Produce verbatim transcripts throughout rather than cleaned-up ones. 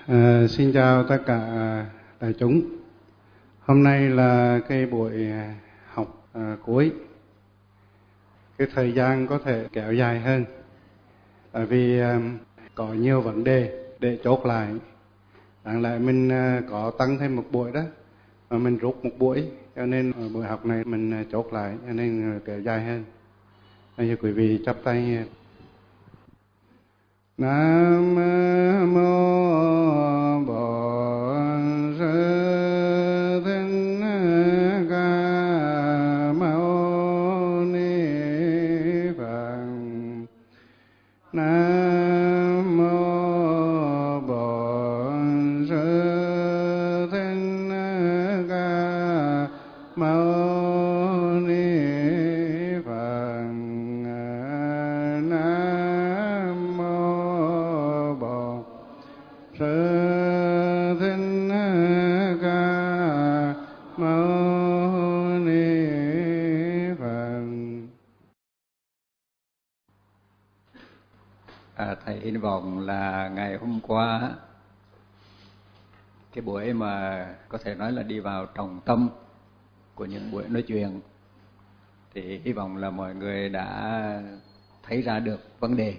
À, xin chào tất cả đại chúng. Hôm nay là cái buổi học à, cuối. Cái thời gian có thể kéo dài hơn, tại vì à, có nhiều vấn đề để chốt lại. Đáng lẽ mình à, có tăng thêm một buổi đó, mà mình rút một buổi, cho nên buổi học này mình chốt lại, cho nên kéo dài hơn. Bây giờ quý vị chắp tay. Nam mô Bổn Sư Thích Ca Mâu Ni Phật. Nam mô Bổn Sư Thích Ca Mâu Ni Phật. Nam mô Bổn Sư Thích Ca Mâu Ni Phật. À, thầy hy vọng là ngày hôm qua cái buổi mà có thể nói là đi vào trọng tâm của những buổi nói chuyện, thì hy vọng là mọi người đã thấy ra được vấn đề.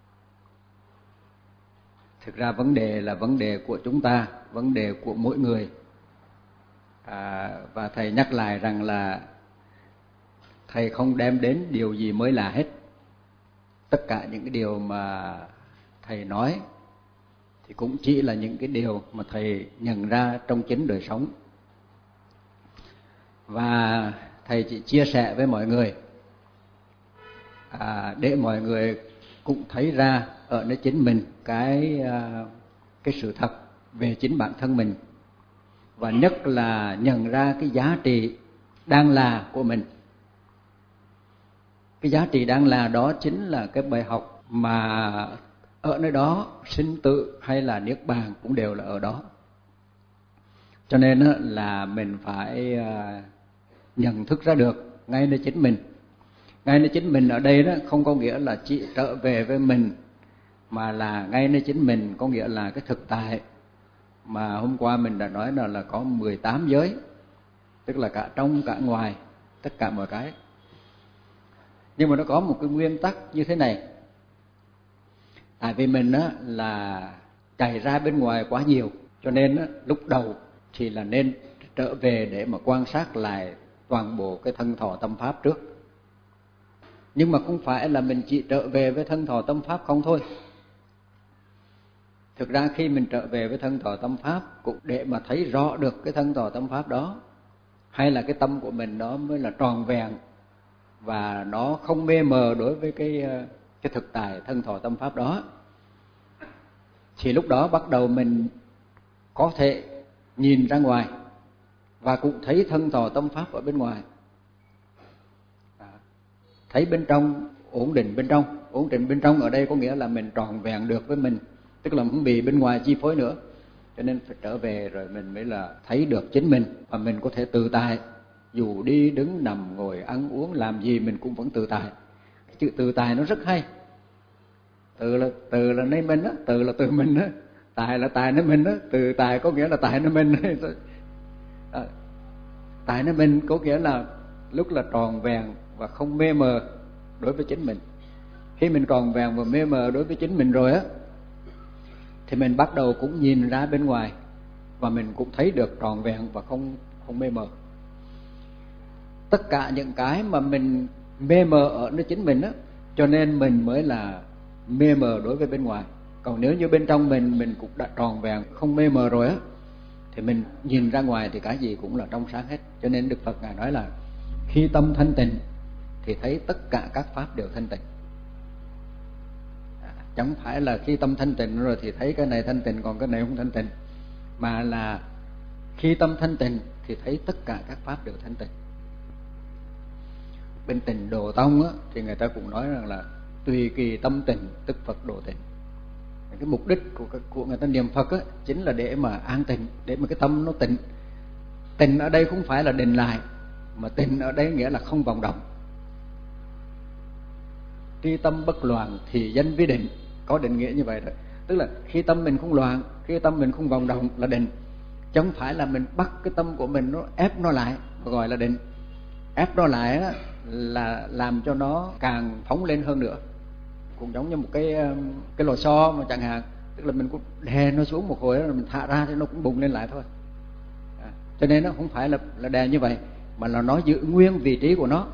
Thực ra vấn đề là vấn đề của chúng ta, vấn đề của mỗi người. À, và thầy nhắc lại rằng là thầy không đem đến điều gì mới lạ hết. Tất cả những cái điều mà thầy nói thì cũng chỉ là những cái điều mà thầy nhận ra trong chính đời sống. Và thầy chỉ chia sẻ với mọi người à, để mọi người cũng thấy ra ở nơi chính mình cái, cái sự thật về chính bản thân mình. Và nhất là nhận ra cái giá trị đang là của mình. Cái giá trị đang là đó chính là cái bài học mà ở nơi đó sinh tử hay là niết bàn cũng đều là ở đó. Cho nên là mình phải nhận thức ra được ngay nơi chính mình. Ngay nơi chính mình ở đây đó không có nghĩa là chỉ trở về với mình, mà là ngay nơi chính mình có nghĩa là cái thực tại mà hôm qua mình đã nói là, là có mười tám giới, tức là cả trong cả ngoài, tất cả mọi cái. Nhưng mà nó có một cái nguyên tắc như thế này. Tại vì mình á, là chạy ra bên ngoài quá nhiều, cho nên á, lúc đầu thì là nên trở về để mà quan sát lại toàn bộ cái thân thọ tâm pháp trước. Nhưng mà không phải là mình chỉ trở về với thân thọ tâm pháp không thôi. Thực ra khi mình trở về với thân thọ tâm pháp cũng để mà thấy rõ được cái thân thọ tâm pháp đó, hay là cái tâm của mình đó mới là tròn vẹn và nó không mê mờ đối với cái, cái thực tại thân thọ tâm pháp đó, thì lúc đó bắt đầu mình có thể nhìn ra ngoài và cũng thấy thân thọ tâm pháp ở bên ngoài. Thấy bên trong, ổn định bên trong. Ổn định bên trong ở đây có nghĩa là mình tròn vẹn được với mình, tức là không bị bên ngoài chi phối nữa. Cho nên phải trở về rồi mình mới là thấy được chính mình, và mình có thể tự tại. Dù đi đứng nằm ngồi ăn uống làm gì mình cũng vẫn tự tại. Cái chữ tự tại nó rất hay. Tự là từ là nơi mình á, tự là từ mình á, tài là tài nơi mình á. Tự tại có nghĩa là tài nơi mình. À, tài nơi mình có nghĩa là lúc là tròn vẹn và không mê mờ đối với chính mình. Khi mình tròn vẹn và mê mờ đối với chính mình rồi á, thì mình bắt đầu cũng nhìn ra bên ngoài và mình cũng thấy được tròn vẹn và không không mê mờ. Tất cả những cái mà mình mê mờ ở nơi chính mình á, cho nên mình mới là mê mờ đối với bên ngoài. Còn nếu như bên trong mình mình cũng đã tròn vẹn, không mê mờ rồi á, thì mình nhìn ra ngoài thì cái gì cũng là trong sáng hết. Cho nên Đức Phật Ngài nói là khi tâm thanh tịnh thì thấy tất cả các pháp đều thanh tịnh. À, chẳng phải là khi tâm thanh tịnh rồi thì thấy cái này thanh tịnh còn cái này không thanh tịnh, mà là khi tâm thanh tịnh thì thấy tất cả các pháp đều thanh tịnh. Bên Tịnh Độ Tông á, thì người ta cũng nói rằng là tùy kỳ tâm tịnh tức Phật độ tịnh. Cái mục đích của, của người ta niệm Phật á, chính là để mà an tịnh, để mà cái tâm nó tịnh. Tịnh ở đây không phải là định lại, mà tịnh ở đây nghĩa là không vọng động. Tri tâm bất loạn thì danh vi định, có định nghĩa như vậy rồi. Tức là khi tâm mình không loạn, khi tâm mình không vòng động là định. Chứ không phải là mình bắt cái tâm của mình nó ép nó lại gọi là định. Ép nó lại á, là làm cho nó càng phóng lên hơn nữa. Cũng giống như một cái cái lò xo mà chẳng hạn, tức là mình cũng đè nó xuống một hồi rồi mình thả ra thì nó cũng bùng lên lại thôi. À, cho nên nó không phải là là đè như vậy, mà là nó giữ nguyên vị trí của nó.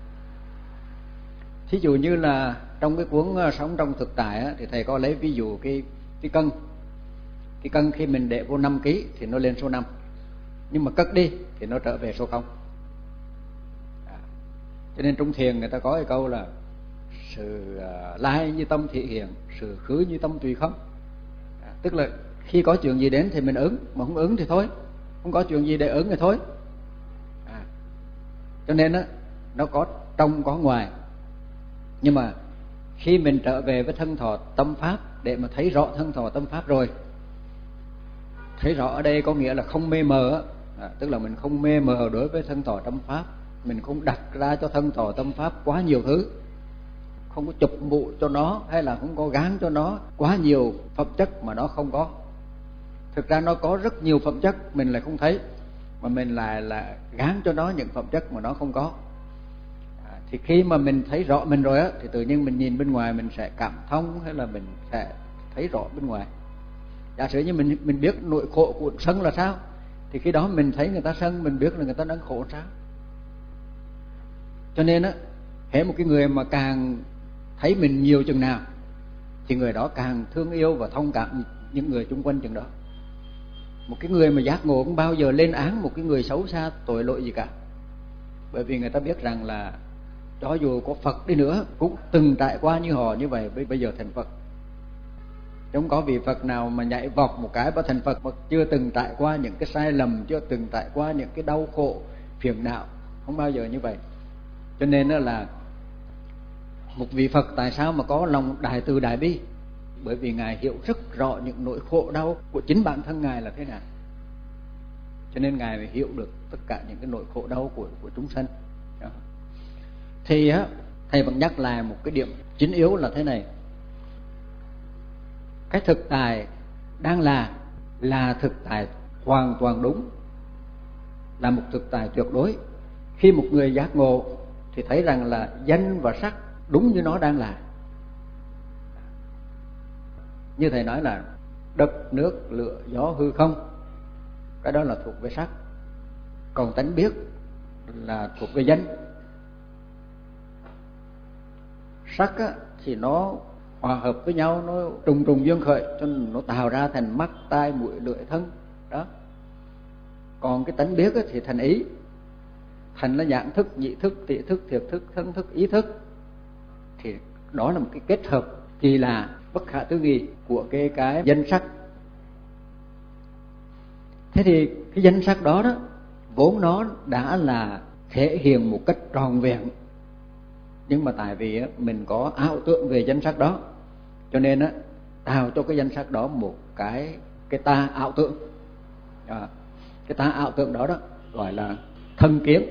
Thí dụ như là trong cái cuốn Sống trong thực tại á, thì thầy có lấy ví dụ cái cái cân. Cái cân khi mình để vô năm ki thì nó lên số năm, nhưng mà cất đi thì nó trở về số không. À, cho nên trong thiền người ta có cái câu là sự uh, lai như tâm thị hiện, sự khứ như tâm tùy không. À, tức là khi có chuyện gì đến thì mình ứng, mà không ứng thì thôi, không có chuyện gì để ứng thì thôi. À, cho nên á, nó có trong có ngoài. Nhưng mà khi mình trở về với thân thọ tâm pháp để mà thấy rõ thân thọ tâm pháp rồi, thấy rõ ở đây có nghĩa là không mê mờ, à, tức là mình không mê mờ đối với thân thọ tâm pháp, mình không đặt ra cho thân thọ tâm pháp quá nhiều thứ, không có chụp mũ cho nó, hay là không có gán cho nó quá nhiều phẩm chất mà nó không có. Thực ra nó có rất nhiều phẩm chất mình lại không thấy, mà mình lại là gán cho nó những phẩm chất mà nó không có. À, thì khi mà mình thấy rõ mình rồi á, thì tự nhiên mình nhìn bên ngoài mình sẽ cảm thông, hay là mình sẽ thấy rõ bên ngoài. Giả sử như mình mình biết nội khổ của sân là sao, thì khi đó mình thấy người ta sân, mình biết là người ta đang khổ sao. Cho nên á, hễ một cái người mà càng thấy mình nhiều chừng nào thì người đó càng thương yêu và thông cảm những người xung quanh chừng đó. Một cái người mà giác ngộ không bao giờ lên án một cái người xấu xa tội lỗi gì cả, bởi vì người ta biết rằng là cho dù có Phật đi nữa cũng từng trải qua như họ như vậy, bây giờ thành Phật. Không có vị Phật nào mà nhảy vọt một cái và thành Phật mà chưa từng trải qua những cái sai lầm, chưa từng trải qua những cái đau khổ phiền não, không bao giờ như vậy. Cho nên là một vị Phật tại sao mà có lòng đại từ đại bi? Bởi vì Ngài hiểu rất rõ những nỗi khổ đau của chính bản thân Ngài là thế nào, cho nên Ngài mới hiểu được tất cả những cái nỗi khổ đau của của chúng sanh. Đó. Thì á, thầy vẫn nhắc lại một cái điểm chính yếu là thế này: cái thực tại đang là là thực tại hoàn toàn đúng, là một thực tại tuyệt đối. Khi một người giác ngộ thì thấy rằng là danh và sắc đúng như nó đang là. Như thầy nói là đất, nước, lửa, gió, hư không, cái đó là thuộc về sắc. Còn tánh biết là thuộc về danh. Sắc á, thì nó hòa hợp với nhau, nó trùng trùng duyên khởi, cho nên nó tạo ra thành mắt, tai, mũi, lưỡi, thân đó. Còn cái tánh biết á, thì thành ý. Thành là nhãn thức, nhị thức, tỷ thức, thiệt thức, thân thức, ý thức. Thì đó là một cái kết hợp kỳ lạ, bất khả tư nghị của cái cái danh sắc. Thế thì cái danh sắc đó đó vốn nó đã là thể hiện một cách tròn vẹn, nhưng mà tại vì mình có ảo tưởng về danh sắc đó, cho nên á tạo cho cái danh sắc đó một cái cái ta ảo tưởng. À, cái ta ảo tưởng đó đó gọi là thân kiến.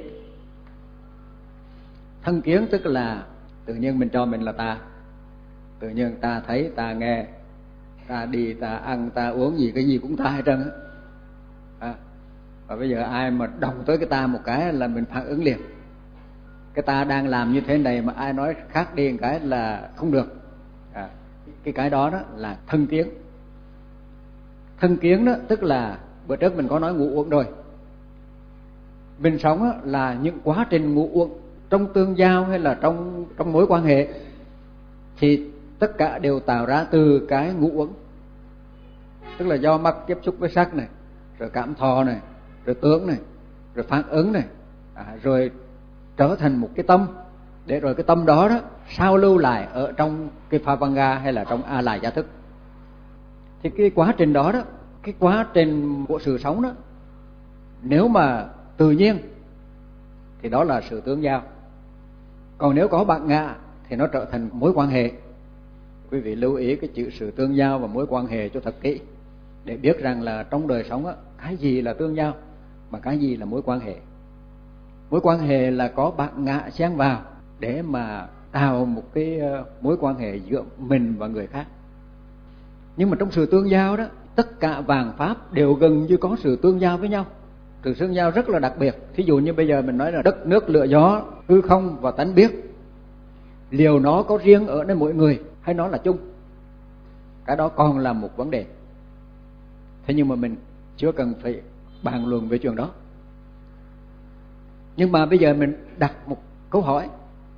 Thân kiến tức là tự nhiên mình cho mình là ta, tự nhiên ta thấy, ta nghe, ta đi, ta ăn, ta uống gì, cái gì cũng ta hết trơn á. À, và bây giờ ai mà động tới cái ta một cái là mình phản ứng liền. Cái ta đang làm như thế này mà ai nói khác đi một cái là không được. À, cái cái đó đó là thân kiến. Thân kiến đó tức là bữa trước mình có nói ngũ uẩn rồi. Mình sống đó là những quá trình ngũ uẩn trong tương giao hay là trong trong mối quan hệ, thì tất cả đều tạo ra từ cái ngũ uẩn. Tức là do mắt tiếp xúc với sắc này, rồi cảm thọ này, rồi tưởng này, rồi phản ứng này, à, rồi trở thành một cái tâm, để rồi cái tâm đó đó sao lưu lại ở trong cái Phavanga hay là trong A Lại Gia Thức. Thì cái quá trình đó đó, cái quá trình của sự sống đó, nếu mà tự nhiên thì đó là sự tương giao. Còn nếu có bản ngã thì nó trở thành mối quan hệ. Quý vị lưu ý cái chữ sự tương giao và mối quan hệ cho thật kỹ, để biết rằng là trong đời sống á, cái gì là tương giao mà cái gì là mối quan hệ. Mối quan hệ là có bản ngã xen vào để mà tạo một cái mối quan hệ giữa mình và người khác. Nhưng mà trong sự tương giao đó, tất cả vạn pháp đều gần như có sự tương giao với nhau. Sự tương giao rất là đặc biệt. Thí dụ như bây giờ mình nói là đất nước lửa gió, hư không và tánh biết, liệu nó có riêng ở nơi mỗi người hay nó là chung? Cái đó còn là một vấn đề. Thế nhưng mà mình chưa cần phải bàn luận về chuyện đó. Nhưng mà bây giờ mình đặt một câu hỏi: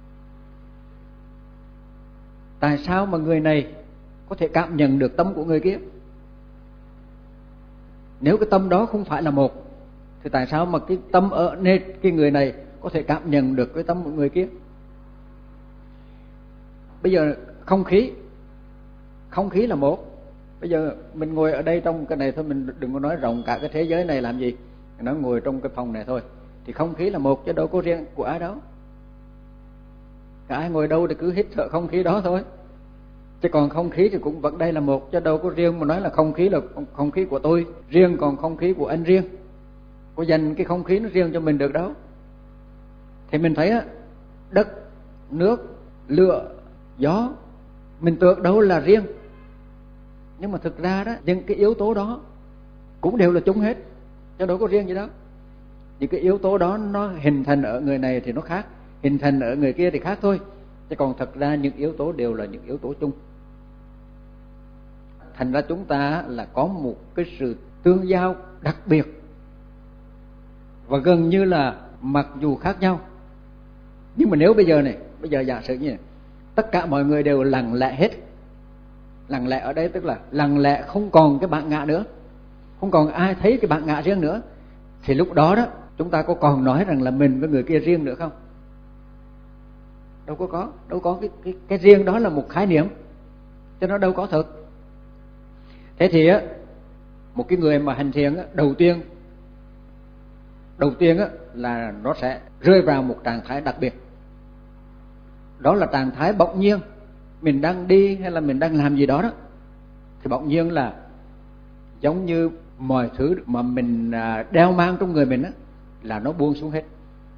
tại sao mà người này có thể cảm nhận được tâm của người kia? Nếu cái tâm đó không phải là một, thì tại sao mà cái tâm ở nơi cái người này có thể cảm nhận được cái tâm của người kia? Bây giờ không khí, không khí là một. Bây giờ mình ngồi ở đây trong cái này thôi, mình đừng có nói rộng cả cái thế giới này làm gì. Mình nói ngồi trong cái phòng này thôi, thì không khí là một chứ đâu có riêng của ai đâu. Cả ai ngồi đâu thì cứ hít thở không khí đó thôi. Chứ còn không khí thì cũng vẫn đây là một, chứ đâu có riêng mà nói là không khí là không khí của tôi riêng, còn không khí của anh riêng. Có dành cái không khí nó riêng cho mình được đâu. Thì mình thấy á, đất, nước, lửa, gió, mình tưởng đâu là riêng. Nhưng mà thực ra đó, những cái yếu tố đó cũng đều là chung hết, chứ đâu có riêng gì đâu. Những cái yếu tố đó nó hình thành ở người này thì nó khác, hình thành ở người kia thì khác thôi. Chứ còn thật ra những yếu tố đều là những yếu tố chung. Thành ra chúng ta là có một cái sự tương giao đặc biệt, và gần như là mặc dù khác nhau. Nhưng mà nếu bây giờ này, bây giờ giả sử như này, tất cả mọi người đều lặng lẽ hết. Lặng lẽ ở đây tức là lặng lẽ, không còn cái bản ngã nữa, không còn ai thấy cái bản ngã riêng nữa. Thì lúc đó đó, chúng ta có còn nói rằng là mình với người kia riêng nữa không? Đâu có có, đâu có cái, cái, cái riêng đó là một khái niệm, cho nó đâu có thực. Thế thì á, một cái người mà hành thiền á, đầu tiên đầu tiên á, là nó sẽ rơi vào một trạng thái đặc biệt. Đó là trạng thái bỗng nhiên. Mình đang đi hay là mình đang làm gì đó đó, thì bỗng nhiên là giống như mọi thứ mà mình đeo mang trong người mình á, là nó buông xuống hết.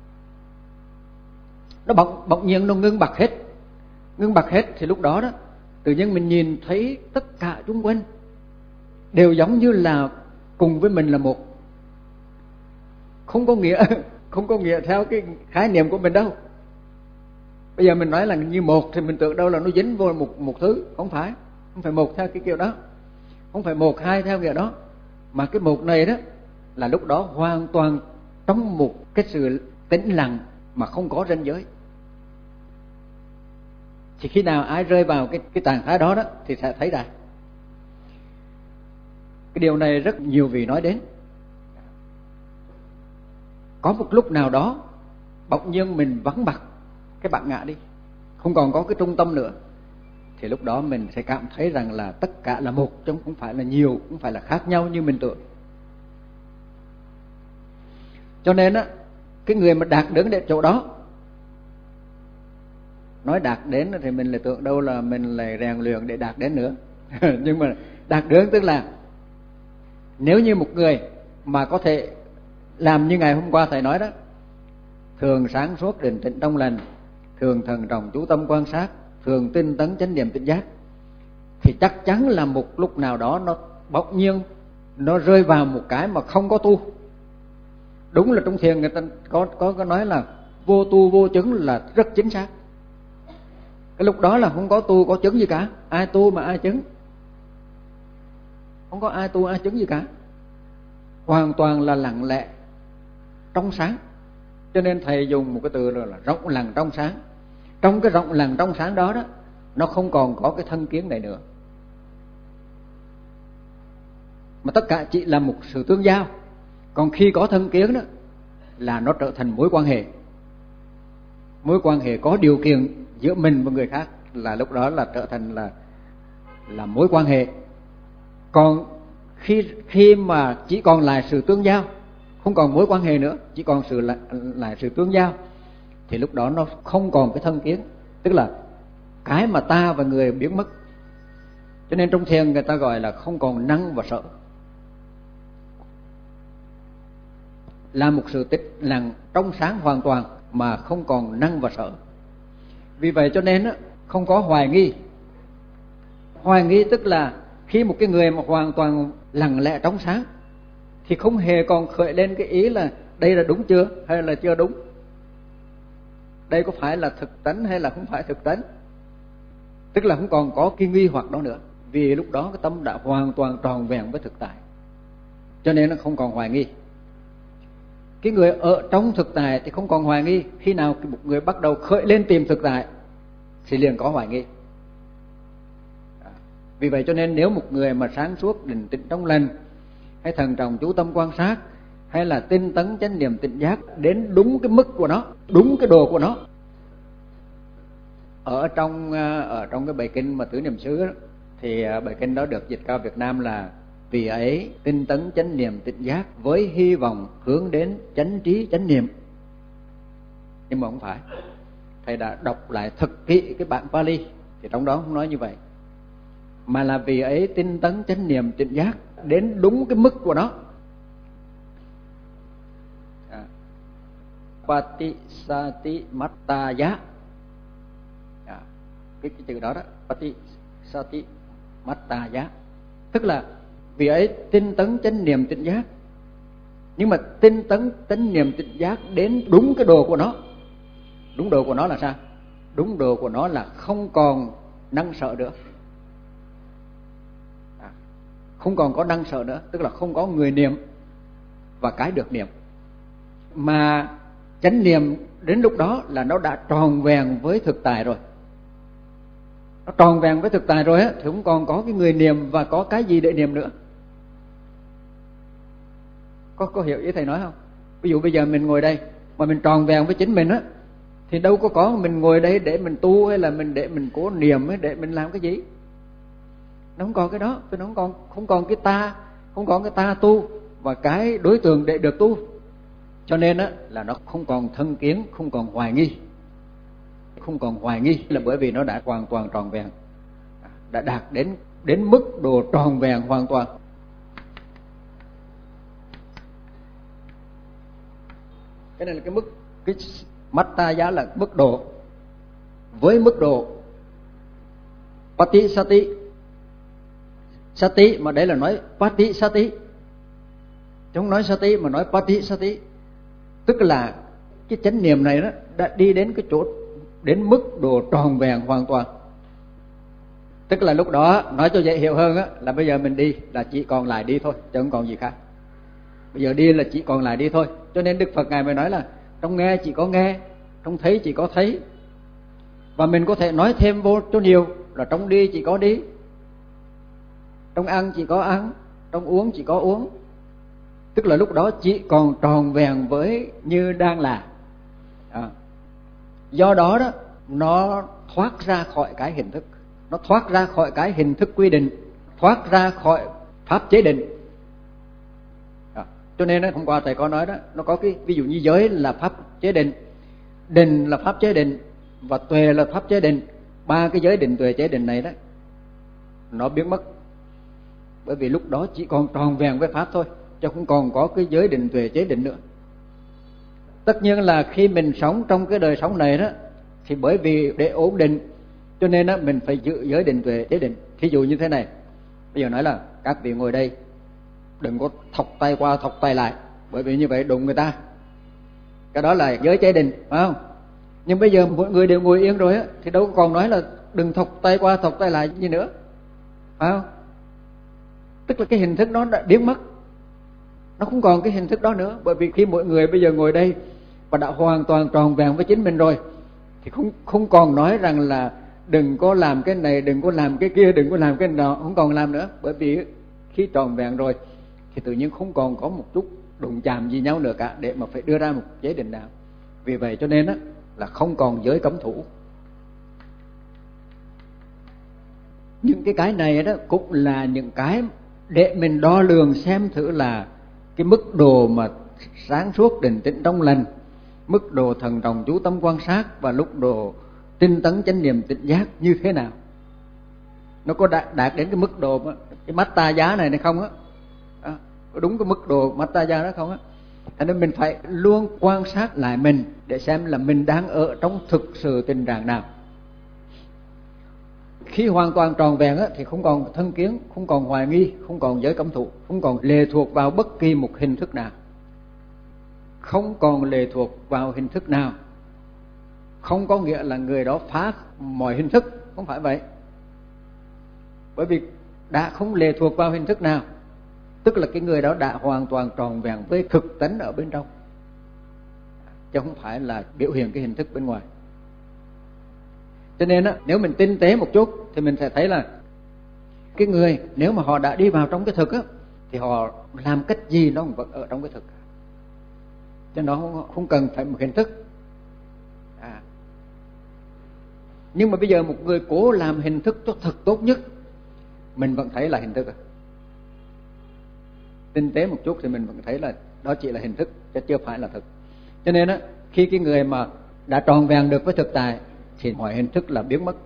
Nó bỗng, bỗng nhiên nó ngưng bặt hết. Ngưng bặt hết thì lúc đó đó, tự nhiên mình nhìn thấy tất cả xung quanh đều giống như là cùng với mình là một. Không có nghĩa, không có nghĩa theo cái khái niệm của mình đâu. Bây giờ mình nói là như một thì mình tưởng đâu là nó dính vô một, một thứ. Không phải, không phải một theo cái kiểu đó, không phải một hai theo kiểu đó. Mà cái một này đó là lúc đó hoàn toàn trong một cái sự tĩnh lặng mà không có ranh giới. Chỉ khi nào ai rơi vào cái, cái trạng thái đó đó thì sẽ thấy ra. Cái điều này rất nhiều vị nói đến. Có một lúc nào đó bỗng nhiên mình vắng bặt cái bản ngã đi, không còn có cái trung tâm nữa, thì lúc đó mình sẽ cảm thấy rằng là tất cả là một, chứ không phải là nhiều, không phải là khác nhau như mình tưởng. Cho nên á, cái người mà đạt đến đến chỗ đó, nói đạt đến thì mình lại tưởng đâu là mình lại rèn luyện để đạt đến nữa. Nhưng mà đạt đến tức là nếu như một người mà có thể làm như ngày hôm qua thầy nói đó, thường sáng suốt định tĩnh trong lành, thường thần trọng chú tâm quan sát, thường tinh tấn chánh niệm tỉnh giác, thì chắc chắn là một lúc nào đó nó bỗng nhiên nó rơi vào một cái mà không có tu. Đúng là trong thiền người ta có có có nói là vô tu vô chứng là rất chính xác. Cái lúc đó là không có tu có chứng gì cả, ai tu mà ai chứng, không có ai tu ai chứng gì cả, hoàn toàn là lặng lẽ trong sáng. Cho nên thầy dùng một cái từ là rộng lặng trong sáng. Trong cái rộng lặng trong sáng đó đó, nó không còn có cái thân kiến này nữa, mà tất cả chỉ là một sự tương giao. Còn khi có thân kiến đó là nó trở thành mối quan hệ, mối quan hệ có điều kiện giữa mình và người khác, là lúc đó là trở thành là là mối quan hệ. Còn khi khi mà chỉ còn lại sự tương giao, không còn mối quan hệ nữa, chỉ còn sự lại, lại sự tương giao, thì lúc đó nó không còn cái thân kiến, tức là cái mà ta và người biến mất. Cho nên trong thiền người ta gọi là không còn năng và sợ, là một sự tĩnh lặng trong sáng hoàn toàn mà không còn năng và sợ. Vì vậy cho nên không có hoài nghi. Hoài nghi tức là Khi một cái người mà hoàn toàn lặng lẽ trong sáng thì không hề còn khởi lên cái ý là đây là đúng chưa hay là chưa đúng, đây có phải là thực tánh hay là không phải thực tánh. Tức là không còn có cái nghi hoặc đó nữa, vì lúc đó cái tâm đã hoàn toàn tròn vẹn với thực tại, cho nên nó không còn hoài nghi. Cái người ở trong thực tại thì không còn hoài nghi. Khi nào một người bắt đầu khởi lên tìm thực tại thì liền có hoài nghi. Vì vậy cho nên nếu một người mà sáng suốt, định tĩnh trong lành, hay thận trọng chú tâm quan sát, hay là tinh tấn chánh niệm tỉnh giác đến đúng cái mức của nó, đúng cái độ của nó, ở trong ở trong cái bài kinh mà Tứ Niệm xứ đó, thì bài kinh đó được dịch cao Việt Nam là vì ấy tinh tấn chánh niệm tỉnh giác với hy vọng hướng đến chánh trí chánh niệm. Nhưng mà không phải, thầy đã đọc lại thật kỹ cái bản Pali thì trong đó không nói như vậy, mà là vì ấy tinh tấn chánh niệm tỉnh giác đến đúng cái mức của nó. à. Patisati mattaya, à, cái, cái chữ đó đó, Patisati mattaya, tức là vì ấy tinh tấn chánh niệm tỉnh giác. Nhưng mà tinh tấn chánh niệm tỉnh giác đến đúng cái độ của nó. Đúng độ của nó là sao? Đúng độ của nó là không còn năng sợ nữa, à, không còn có năng sợ nữa, tức là không có người niệm và cái được niệm. Mà chánh niệm đến lúc đó là nó đã tròn vẹn với thực tại rồi. Nó tròn vẹn với thực tại rồi á, thì không còn có cái người niệm và có cái gì để niệm nữa. Có, có hiểu ý thầy nói không? Ví dụ bây giờ mình ngồi đây mà mình tròn vẹn với chính mình á, thì đâu có có mình ngồi đây để mình tu hay là mình để mình cố niệm hay để mình làm cái gì. Nó không còn cái đó, nó không còn không còn cái ta, không còn cái ta tu và cái đối tượng để được tu. Cho nên á là nó không còn thân kiến, không còn hoài nghi. Không còn hoài nghi là bởi vì nó đã hoàn toàn tròn vẹn, đã đạt đến đến mức độ tròn vẹn hoàn toàn. Cái này là cái mức, cái Mattaya là mức độ. Với mức độ Patisati Sati, mà đấy là nói Patisati, chứ không nói Sati mà nói Patisati, tức là cái chánh niệm này đó đã đi đến cái chỗ, đến mức độ tròn vẹn hoàn toàn. Tức là lúc đó nói cho dễ hiểu hơn á, là bây giờ mình đi là chỉ còn lại đi thôi, chứ không còn gì khác. Bây giờ đi là chỉ còn lại đi thôi. Cho nên Đức Phật Ngài mới nói là trong nghe chỉ có nghe, trong thấy chỉ có thấy. Và mình có thể nói thêm vô cho nhiều là trong đi chỉ có đi, trong ăn chỉ có ăn, trong uống chỉ có uống. Tức là lúc đó chỉ còn tròn vẹn với như đang là. À. Do đó đó, nó thoát ra khỏi cái hình thức, nó thoát ra khỏi cái hình thức quy định, thoát ra khỏi pháp chế định. À. Cho nên đó, hôm qua thầy có nói đó, nó có cái ví dụ như giới là pháp chế định, định là pháp chế định và tuệ là pháp chế định. Ba cái giới định tuệ chế định này đó nó biến mất, bởi vì lúc đó chỉ còn tròn vẹn với pháp thôi, chứ không còn có cái giới định tuệ chế định nữa. Tất nhiên là khi mình sống trong cái đời sống này đó, thì bởi vì để ổn định cho nên đó mình phải giữ giới định tuệ chế định. Thí dụ như thế này, bây giờ nói là các vị ngồi đây đừng có thọc tay qua thọc tay lại, bởi vì như vậy đụng người ta, cái đó là giới chế định, phải không? Nhưng bây giờ mọi người đều ngồi yên rồi á, thì đâu còn nói là đừng thọc tay qua thọc tay lại gì nữa, phải không? Tức là cái hình thức đó đã biến mất, nó không còn cái hình thức đó nữa. Bởi vì khi mọi người bây giờ ngồi đây và đã hoàn toàn tròn vẹn với chính mình rồi, thì không không còn nói rằng là đừng có làm cái này, đừng có làm cái kia, đừng có làm cái nọ, không còn làm nữa. Bởi vì khi tròn vẹn rồi thì tự nhiên không còn có một chút đụng chạm gì nhau nữa cả để mà phải đưa ra một chế định nào. Vì vậy cho nên á là không còn giới cấm thủ. Những cái cái này đó cũng là những cái để mình đo lường xem thử là cái mức độ mà sáng suốt định tĩnh trong lành, mức độ thần trọng chú tâm quan sát và lúc độ tinh tấn chánh niệm tỉnh giác như thế nào. Nó có đạt, đạt đến cái mức độ mà, cái Mattaya này hay không á, à, có đúng cái mức độ Mattaya đó không á. Cho nên mình phải luôn quan sát lại mình để xem là mình đang ở trong thực sự tình trạng nào. Khi hoàn toàn tròn vẹn á, thì không còn thân kiến, không còn hoài nghi, không còn giới cấm thụ, không còn lệ thuộc vào bất kỳ một hình thức nào. Không còn lệ thuộc vào hình thức nào. Không có nghĩa là người đó phá mọi hình thức, không phải vậy. Bởi vì đã không lệ thuộc vào hình thức nào, tức là cái người đó đã hoàn toàn tròn vẹn với thực tánh ở bên trong, chứ không phải là biểu hiện cái hình thức bên ngoài. Cho nên á, nếu mình tinh tế một chút thì mình sẽ thấy là cái người nếu mà họ đã đi vào trong cái thực á, thì họ làm cách gì nó cũng vẫn ở trong cái thực, cho nó không, không cần phải một hình thức. À. Nhưng mà bây giờ một người cố làm hình thức cho thật tốt nhất, mình vẫn thấy là hình thức. Tinh tế một chút thì mình vẫn thấy là đó chỉ là hình thức, chứ chưa phải là thực. Cho nên á, khi cái người mà đã tròn vẹn được với thực tại thì mọi hình thức là biến mất.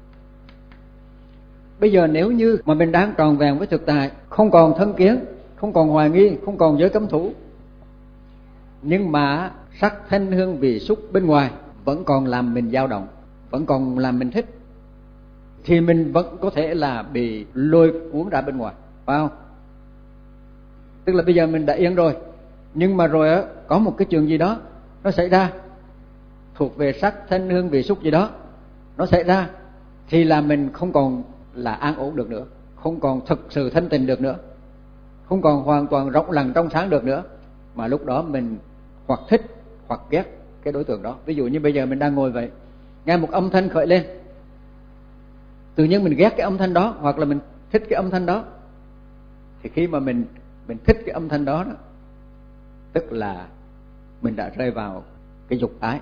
Bây giờ nếu như mà mình đang tròn vẹn với thực tại, không còn thân kiến, không còn hoài nghi, không còn giới cấm thủ, nhưng mà sắc thanh hương vị xúc bên ngoài vẫn còn làm mình dao động, vẫn còn làm mình thích, thì mình vẫn có thể là bị lôi cuốn ra bên ngoài, phải không? Tức là bây giờ mình đã yên rồi, nhưng mà rồi á, có một cái chuyện gì đó nó xảy ra thuộc về sắc thanh hương vị xúc gì đó nó xảy ra, thì là mình không còn là an ổn được nữa, không còn thực sự thanh tịnh được nữa, không còn hoàn toàn rộng lặng trong sáng được nữa, mà lúc đó mình hoặc thích hoặc ghét cái đối tượng đó. Ví dụ như bây giờ mình đang ngồi vậy, nghe một âm thanh khởi lên, tự nhiên mình ghét cái âm thanh đó hoặc là mình thích cái âm thanh đó, thì khi mà mình mình thích cái âm thanh đó, đó tức là mình đã rơi vào cái dục ái.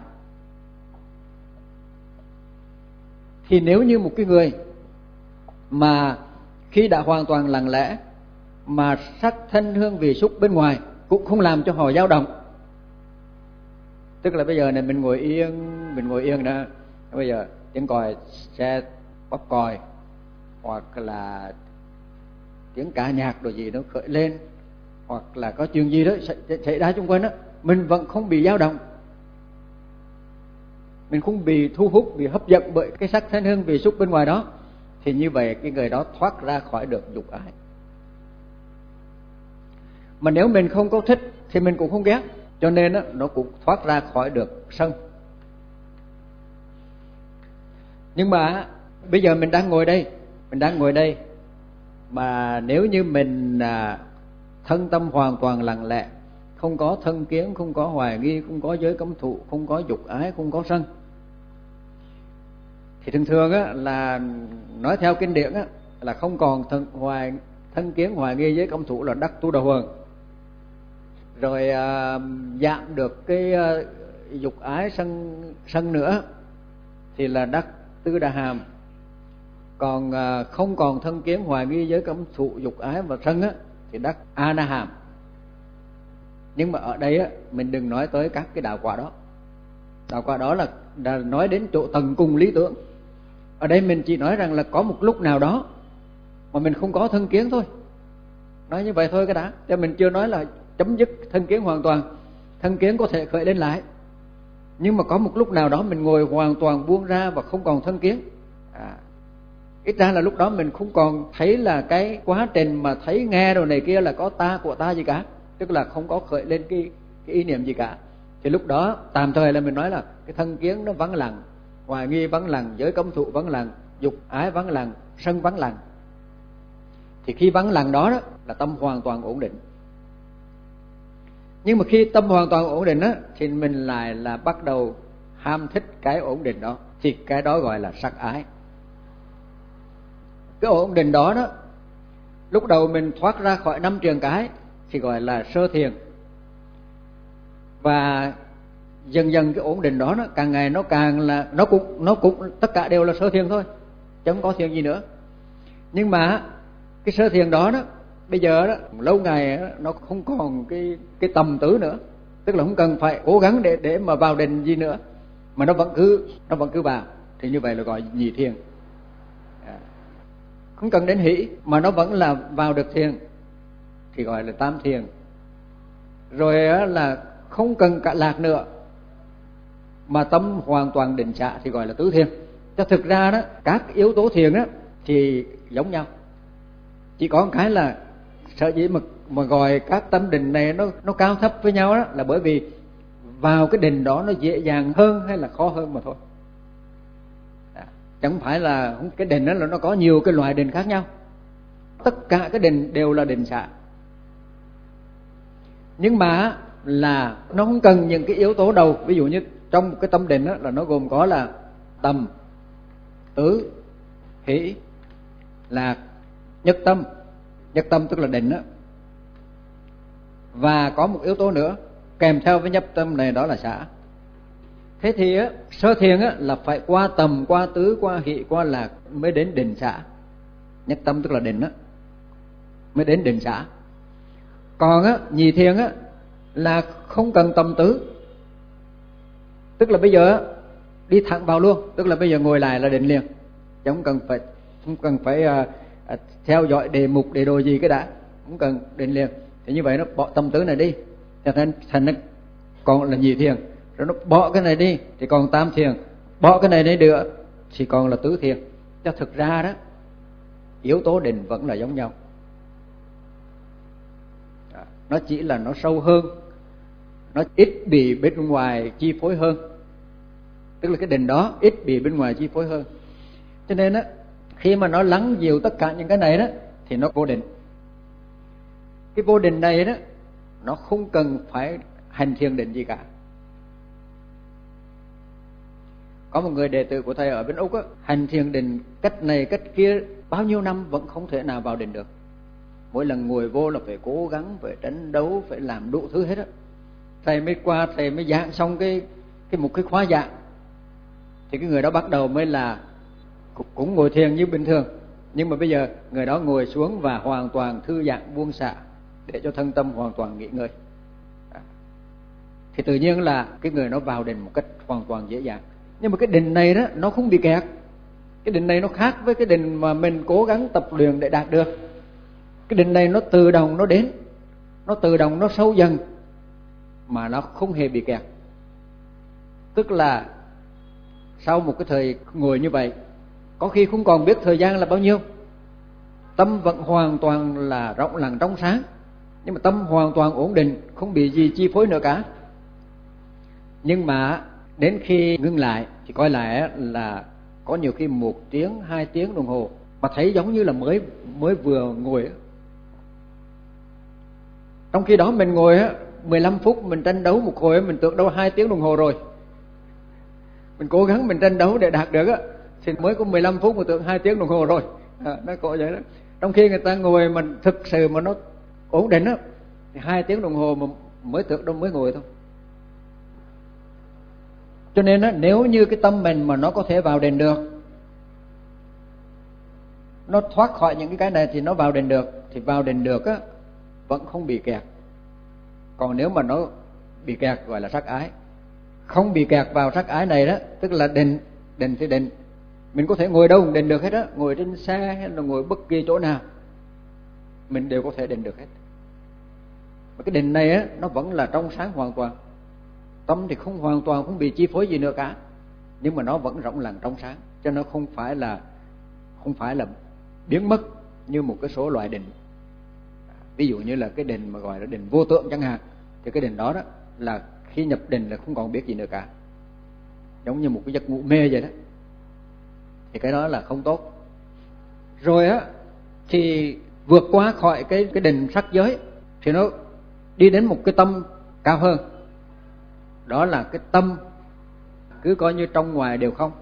Thì nếu như một cái người mà khi đã hoàn toàn lặng lẽ, mà sắc thanh hương vị xúc bên ngoài cũng không làm cho họ dao động, tức là bây giờ này mình ngồi yên, mình ngồi yên đó, bây giờ tiếng còi xe bóp còi hoặc là tiếng ca nhạc đồ gì nó khởi lên, hoặc là có chuyện gì đó xảy ra xung quanh đó, mình vẫn không bị dao động, mình không bị thu hút, bị hấp dẫn bởi cái sắc thanh hương vị xúc bên ngoài đó, thì như vậy cái người đó thoát ra khỏi được dục ái. Mà nếu mình không có thích thì mình cũng không ghét, cho nên đó, nó cũng thoát ra khỏi được sân. Nhưng mà bây giờ mình đang ngồi đây, mình đang ngồi đây mà nếu như mình à, thân tâm hoàn toàn lặng lẽ, không có thân kiến, không có hoài nghi, không có giới cấm thụ, không có dục ái, không có sân, thì thường thường á, là nói theo kinh điển á, là không còn thân, hoài, thân kiến, hoài nghi, giới cấm thụ là đắc tu đà huần. Rồi à, giảm được cái à, dục ái sân, sân nữa thì là đắc tư đà hàm. Còn à, không còn thân kiến, hoài nghi, giới cấm thụ, dục ái và sân á, thì đắc a na hàm. Nhưng mà ở đây á, mình đừng nói tới các cái đạo quả đó. Đạo quả đó là, là nói đến chỗ tầng cùng lý tưởng. Ở đây mình chỉ nói rằng là có một lúc nào đó mà mình không có thân kiến thôi, nói như vậy thôi cái đã, cho mình chưa nói là chấm dứt thân kiến hoàn toàn. Thân kiến có thể khởi lên lại, nhưng mà có một lúc nào đó mình ngồi hoàn toàn buông ra và không còn thân kiến. À, ít ra là lúc đó mình không còn thấy là cái quá trình mà thấy nghe rồi này kia là có ta của ta gì cả, tức là không có khởi lên cái, cái ý niệm gì cả. Thì lúc đó tạm thời là mình nói là cái thân kiến nó vắng lặng, hoài nghi vắng lặng, giới cấm thụ vắng lặng, dục ái vắng lặng, sân vắng lặng. Thì khi vắng lặng đó, đó là tâm hoàn toàn ổn định. Nhưng mà khi tâm hoàn toàn ổn định á, thì mình lại là bắt đầu ham thích cái ổn định đó, thì cái đó gọi là sắc ái. Cái ổn định đó đó, lúc đầu mình thoát ra khỏi năm trường cái thì gọi là sơ thiền. Và dần dần cái ổn định đó, nó càng ngày nó càng là nó cũng nó cũng tất cả đều là sơ thiền thôi, chứ không có thiền gì nữa. Nhưng mà cái sơ thiền đó đó bây giờ đó lâu ngày đó, nó không còn cái cái tầm tứ nữa, tức là không cần phải cố gắng để để mà vào định gì nữa, mà nó vẫn cứ nó vẫn cứ vào, thì như vậy là gọi nhị thiền. À, không cần đến hỷ mà nó vẫn là vào được thiền thì gọi là tam thiền. Rồi là không cần cả lạc nữa mà tâm hoàn toàn định xạ thì gọi là tứ thiền. Cho thực ra đó, các yếu tố thiền đó thì giống nhau, chỉ có một cái là sở dĩ mà mà gọi các tâm định này nó nó cao thấp với nhau đó là bởi vì vào cái định đó nó dễ dàng hơn hay là khó hơn mà thôi. Đó. Chẳng phải là cái định đó là nó có nhiều cái loại định khác nhau. Tất cả cái định đều là định xả, nhưng mà là nó không cần những cái yếu tố đầu. Ví dụ như trong một cái tâm định đó là nó gồm có là tầm, tứ, hỷ, lạc, nhất tâm. Nhất tâm tức là định đó. Và có một yếu tố nữa kèm theo với nhất tâm này, đó là xả. Thế thì á, sơ thiền á, là phải qua tầm, qua tứ, qua hỷ, qua lạc mới đến định xả. Nhất tâm tức là định đó, mới đến định xả. Còn á, nhị thiền á, là không cần tầm tứ, tức là bây giờ á, đi thẳng vào luôn, tức là bây giờ ngồi lại là định liền, chứ không cần phải không cần phải uh, uh, theo dõi đề mục đề đồ gì cái đã, không cần định liền. Thì như vậy nó bỏ tầm tứ này đi, thành thành nó còn là nhị thiền, rồi nó bỏ cái này đi thì còn tam thiền, bỏ cái này đi nữa thì còn là tứ thiền. Cho thực ra đó, yếu tố định vẫn là giống nhau. Nó chỉ là nó sâu hơn, nó ít bị bên ngoài chi phối hơn, tức là cái định đó ít bị bên ngoài chi phối hơn. Cho nên á, khi mà nó lắng dịu tất cả những cái này đó thì nó vô định. Cái vô định này đó, nó không cần phải hành thiền định gì cả. Có một người đệ tử của thầy ở bên Úc á, hành thiền định cách này cách kia bao nhiêu năm vẫn không thể nào vào định được. Mỗi lần ngồi vô là phải cố gắng, phải tranh đấu, phải làm đủ thứ hết á. Thầy mới qua, thầy mới giảng xong cái cái một cái khóa giảng, thì cái người đó bắt đầu mới là cũng ngồi thiền như bình thường, nhưng mà bây giờ người đó ngồi xuống và hoàn toàn thư giãn buông xả để cho thân tâm hoàn toàn nghỉ ngơi. Thì tự nhiên là cái người nó vào định một cách hoàn toàn dễ dàng. Nhưng mà cái định này đó nó không bị kẹt. Cái định này nó khác với cái định mà mình cố gắng tập luyện để đạt được. Cái định này nó tự động nó đến, nó tự động nó sâu dần mà nó không hề bị kẹt. Tức là sau một cái thời ngồi như vậy, có khi không còn biết thời gian là bao nhiêu, tâm vẫn hoàn toàn là rộng lặng trong sáng, nhưng mà tâm hoàn toàn ổn định, không bị gì chi phối nữa cả. Nhưng mà đến khi ngưng lại thì coi lại là có nhiều khi một tiếng, hai tiếng đồng hồ mà thấy giống như là mới mới vừa ngồi. Trong khi đó mình ngồi á mười lăm phút, mình tranh đấu một hồi mình tưởng đâu hai tiếng đồng hồ rồi. Mình cố gắng mình tranh đấu để đạt được á thì mới có mười lăm phút mà tưởng hai tiếng đồng hồ rồi. À, nó có vậy đó. Trong khi người ta ngồi mình thực sự mà nó ổn định á thì hai tiếng đồng hồ mà mới tưởng đâu mới ngồi thôi. Cho nên á, nếu như cái tâm mình mà nó có thể vào định được, nó thoát khỏi những cái này thì nó vào định được, thì vào định được á vẫn không bị kẹt. Còn nếu mà nó bị kẹt gọi là sắc ái. Không bị kẹt vào sắc ái này đó, tức là định, định thì định. Mình có thể ngồi đâu cũng định được hết á, ngồi trên xe hay là ngồi bất kỳ chỗ nào mình đều có thể định được hết. Và cái định này á nó vẫn là trong sáng hoàn toàn. Tâm thì không hoàn toàn không bị chi phối gì nữa cả, nhưng mà nó vẫn rộng lặng trong sáng, cho nó không phải là không phải là biến mất như một cái số loại định. Ví dụ như là cái định mà gọi là định vô tượng chẳng hạn, thì cái định đó đó là khi nhập định là không còn biết gì nữa cả, giống như một cái giấc ngủ mê vậy đó. Thì cái đó là không tốt. Rồi á thì vượt qua khỏi cái cái định sắc giới thì nó đi đến một cái tâm cao hơn. Đó là cái tâm cứ coi như trong ngoài đều không,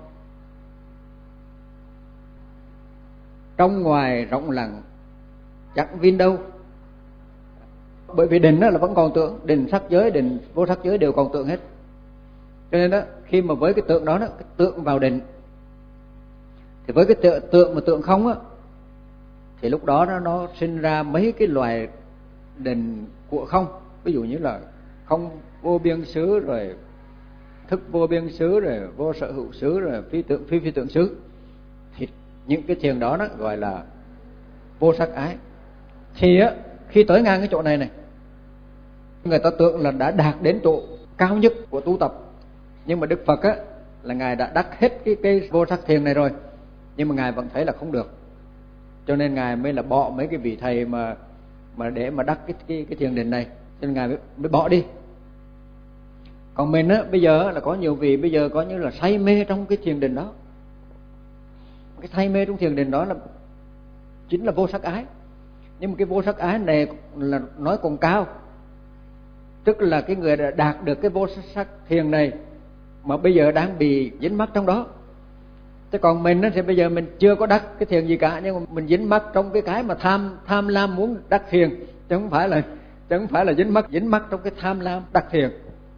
trong ngoài rộng lặng chẳng viên đâu. Bởi vì định đó là vẫn còn tượng, định sắc giới, định vô sắc giới đều còn tượng hết. Cho nên đó khi mà với cái tượng đó, đó cái tượng vào định, thì với cái tượng, tượng mà tượng không á, thì lúc đó nó, nó sinh ra mấy cái loài định của không. Ví dụ như là không vô biên xứ, rồi thức vô biên xứ, rồi vô sở hữu xứ, rồi phi tượng phi phi tượng xứ. Thì những cái thiền đó đó gọi là vô sắc ái. Thì á khi tới ngang cái chỗ này này, người ta tưởng là đã đạt đến chỗ cao nhất của tu tập. Nhưng mà Đức Phật á là ngài đã đắc hết cái cái vô sắc thiền này rồi, nhưng mà ngài vẫn thấy là không được, cho nên ngài mới là bỏ mấy cái vị thầy mà mà để mà đắc cái cái cái thiền định này, cho nên ngài mới, mới bỏ đi. Còn mình á, bây giờ là có nhiều vị bây giờ có như là say mê trong cái thiền định đó. Cái say mê trong thiền định đó là chính là vô sắc ái. Nhưng mà cái vô sắc ái này là nói còn cao, tức là cái người đã đạt được cái vô sắc thiền này mà bây giờ đang bị dính mắc trong đó. Thế còn mình thì bây giờ mình chưa có đắc cái thiền gì cả, nhưng mà mình dính mắc trong cái cái mà tham tham lam muốn đắc thiền, chứ không phải là chứ không phải là dính mắc dính mắc trong cái tham lam đắc thiền.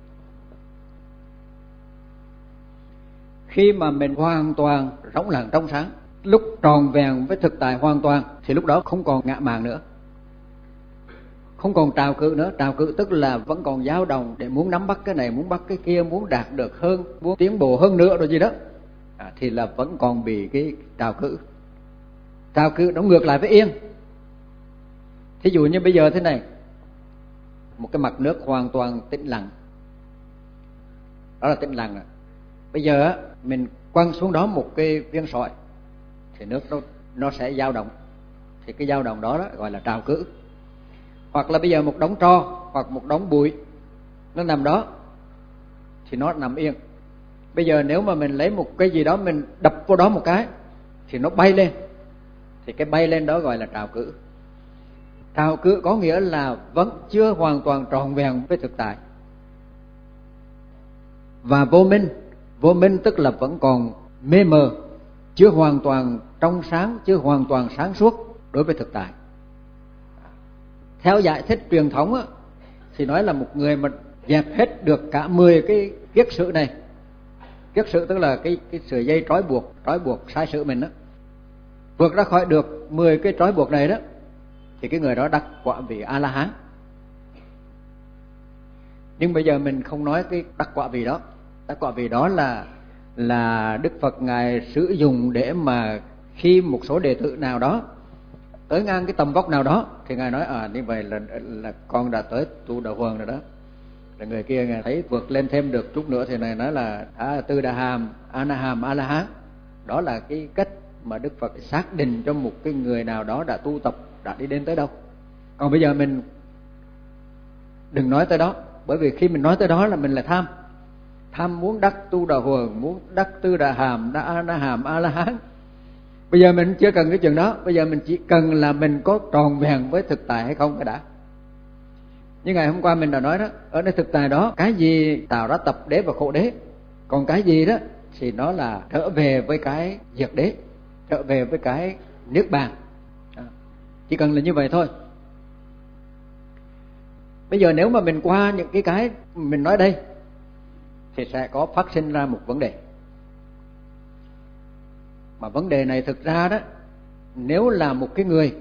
Khi mà mình hoàn toàn rỗng lặng trong sáng, lúc tròn vẹn với thực tại hoàn toàn, thì lúc đó không còn ngã mạn nữa, không còn trào cự nữa. Trào cự tức là vẫn còn dao động để muốn nắm bắt cái này, muốn bắt cái kia, muốn đạt được hơn, muốn tiến bộ hơn nữa rồi gì đó, à, thì là vẫn còn bị cái trào cự. Trào cự nó ngược lại với yên. Thí dụ như bây giờ thế này, một cái mặt nước hoàn toàn tĩnh lặng, đó là tĩnh lặng. Bây giờ mình quăng xuống đó một cái viên sỏi thì nước nó nó sẽ dao động, thì cái dao động đó, đó gọi là trào cự. Hoặc là bây giờ một đống tro hoặc một đống bụi nó nằm đó thì nó nằm yên. Bây giờ nếu mà mình lấy một cái gì đó mình đập vô đó một cái thì nó bay lên, thì cái bay lên đó gọi là trào cự. Trào cự có nghĩa là vẫn chưa hoàn toàn tròn vẹn với thực tại. Và vô minh, vô minh tức là vẫn còn mê mờ, chưa hoàn toàn trong sáng, chưa hoàn toàn sáng suốt đối với thực tại. Theo giải thích truyền thống á, thì nói là một người mà dẹp hết được cả mười cái kiết sử này. Kiết sử tức là cái cái sợi dây trói buộc, trói buộc sai sử mình đó, vượt ra khỏi được mười cái trói buộc này đó, thì cái người đó đắc quả vị A La Hán. Nhưng bây giờ mình không nói cái đắc quả vị đó. Đắc quả vị đó là là Đức Phật ngài sử dụng để mà khi một số đệ tử nào đó tới ngang cái tầm vóc nào đó thì ngài nói à như vậy là là con đã tới tu đạo huần rồi đó. Rồi người kia ngài thấy vượt lên thêm được chút nữa thì ngài nói là à, Tư Đà Hàm, A Na Hàm, A La Hán. Đó là cái cách mà Đức Phật xác định cho một cái người nào đó đã tu tập, đã đi đến tới đâu. Còn bây giờ mình đừng nói tới đó, bởi vì khi mình nói tới đó là mình là tham. Tham muốn đắc tu đạo huần, muốn đắc Tư Đà Hàm, đắc A Na Hàm, A La Hán. Bây giờ mình chưa cần cái chuyện đó, bây giờ mình chỉ cần là mình có tròn vẹn với thực tại hay không cái đã. Như ngày hôm qua mình đã nói đó, ở nơi thực tại đó cái gì tạo ra tập đế và khổ đế, còn cái gì đó thì nó là trở về với cái diệt đế, trở về với cái niết bàn. Chỉ cần là như vậy thôi. Bây giờ nếu mà mình qua những cái cái mình nói đây thì sẽ có phát sinh ra một vấn đề. Mà vấn đề này thực ra đó, nếu là một cái người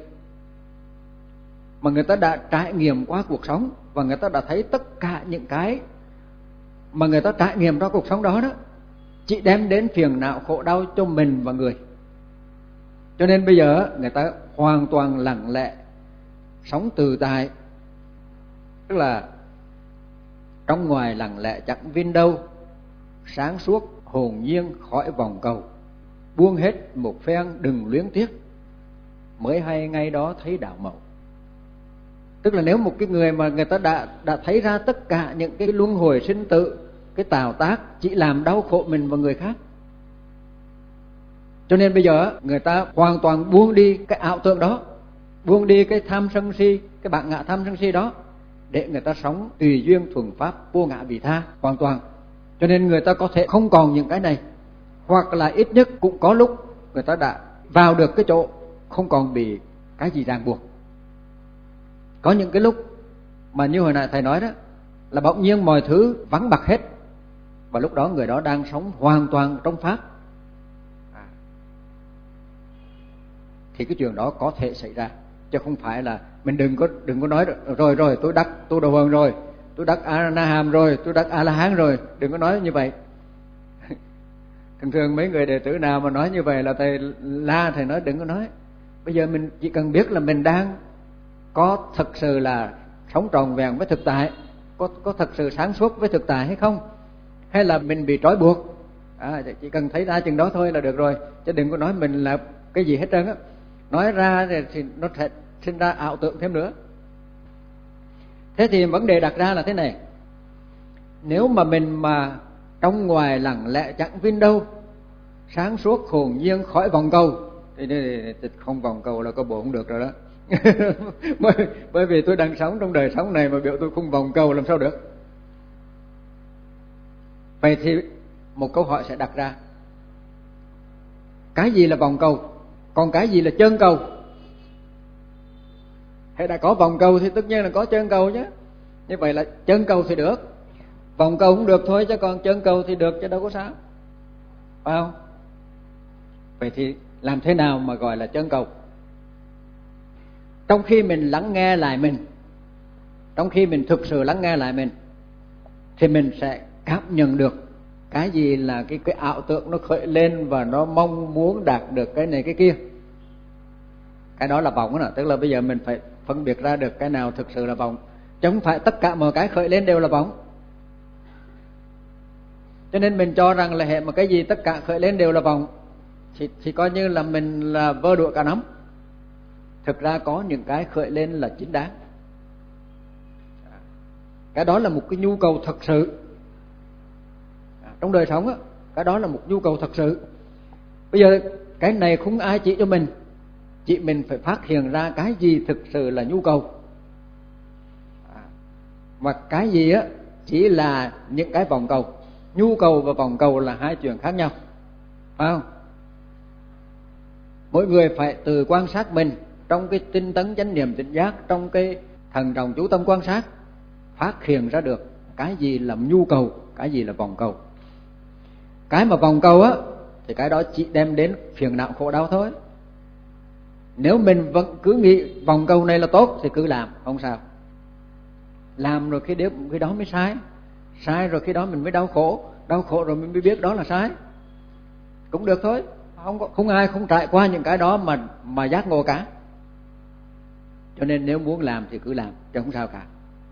mà người ta đã trải nghiệm qua cuộc sống và người ta đã thấy tất cả những cái mà người ta trải nghiệm trong cuộc sống đó đó chỉ đem đến phiền não khổ đau cho mình và người. Cho nên bây giờ người ta hoàn toàn lặng lẽ sống tự tại, tức là trong ngoài lặng lẽ chẳng vin đâu, sáng suốt hồn nhiên khỏi vòng cầu, buông hết một phen đừng luyến tiếc, mới hay ngay đó thấy đạo mẫu. Tức là nếu một cái người mà người ta đã đã thấy ra tất cả những cái luân hồi sinh tử, cái tạo tác chỉ làm đau khổ mình và người khác, cho nên bây giờ người ta hoàn toàn buông đi cái ảo tưởng đó, buông đi cái tham sân si, cái bản ngã tham sân si đó, để người ta sống tùy duyên thuần pháp, vô ngã vị tha hoàn toàn. Cho nên người ta có thể không còn những cái này, hoặc là ít nhất cũng có lúc người ta đã vào được cái chỗ không còn bị cái gì ràng buộc. Có những cái lúc mà như hồi nãy thầy nói đó, là bỗng nhiên mọi thứ vắng bặt hết, và lúc đó người đó đang sống hoàn toàn trong pháp. À, thì cái chuyện đó có thể xảy ra, chứ không phải là mình đừng có đừng có nói rồi rồi tôi đắc tu đạo huần rồi, tôi đắc A Na Hàm rồi, tôi đắc A La Hán rồi, đừng có nói như vậy. Thường thường mấy người đệ tử nào mà nói như vậy là thầy la, thầy nói đừng có nói. Bây giờ mình chỉ cần biết là mình đang có thực sự là sống tròn vẹn với thực tại, có có thực sự sáng suốt với thực tại hay không, hay là mình bị trói buộc. À, chỉ cần thấy ra chừng đó thôi là được rồi, chứ đừng có nói mình là cái gì hết trơn á. Nói ra thì nó sẽ sinh ra ảo tưởng thêm nữa. Thế thì vấn đề đặt ra là thế này: nếu mà mình mà trong ngoài lặng lẽ chẳng vin đâu, sáng suốt hồn nhiên khỏi vòng cầu, thì không vòng cầu là có bộ không được rồi đó. bởi, bởi vì tôi đang sống trong đời sống này mà biểu tôi không vòng cầu làm sao được. Vậy thì một câu hỏi sẽ đặt ra: cái gì là vòng cầu, còn cái gì là chân cầu? Hay đã có vòng cầu thì tất nhiên là có chân cầu chứ. Như vậy là chân cầu thì được, vòng cầu cũng được thôi, chứ còn chân cầu thì được chứ đâu có sao, phải không? Vậy thì làm thế nào mà gọi là chân cầu? Trong khi mình lắng nghe lại mình, trong khi mình thực sự lắng nghe lại mình, thì mình sẽ cảm nhận được cái gì là cái, cái ảo tưởng nó khởi lên và nó mong muốn đạt được cái này cái kia. Cái đó là vọng đó. Tức là bây giờ mình phải phân biệt ra được cái nào thực sự là vọng, chứ không phải tất cả mọi cái khởi lên đều là vọng. Cho nên mình cho rằng là hệ mà cái gì tất cả khởi lên đều là vọng thì, thì coi như là mình là vơ đũa cả nắm. Thực ra có những cái khởi lên là chính đáng. Cái đó là một cái nhu cầu thật sự trong đời sống á, cái đó là một nhu cầu thật sự. Bây giờ cái này không ai chỉ cho mình, chỉ mình phải phát hiện ra cái gì thực sự là nhu cầu, mà cái gì á chỉ là những cái vòng cầu. Nhu cầu và vòng cầu là hai chuyện khác nhau, phải không? Mỗi người phải tự quan sát mình trong cái tinh tấn chánh niệm tỉnh giác, trong cái thần trọng chú tâm quan sát, phát hiện ra được cái gì là nhu cầu, cái gì là vòng cầu. Cái mà vòng cầu á thì cái đó chỉ đem đến phiền não khổ đau thôi. Nếu mình vẫn cứ nghĩ vòng cầu này là tốt thì cứ làm, không sao. Làm rồi khi, đếm, khi đó mới sai, sai rồi khi đó mình mới đau khổ, đau khổ rồi mình mới biết đó là sai. Cũng được thôi, không có, không ai không trải qua những cái đó mà mà giác ngộ cả. Cho nên nếu muốn làm thì cứ làm, chứ không sao cả.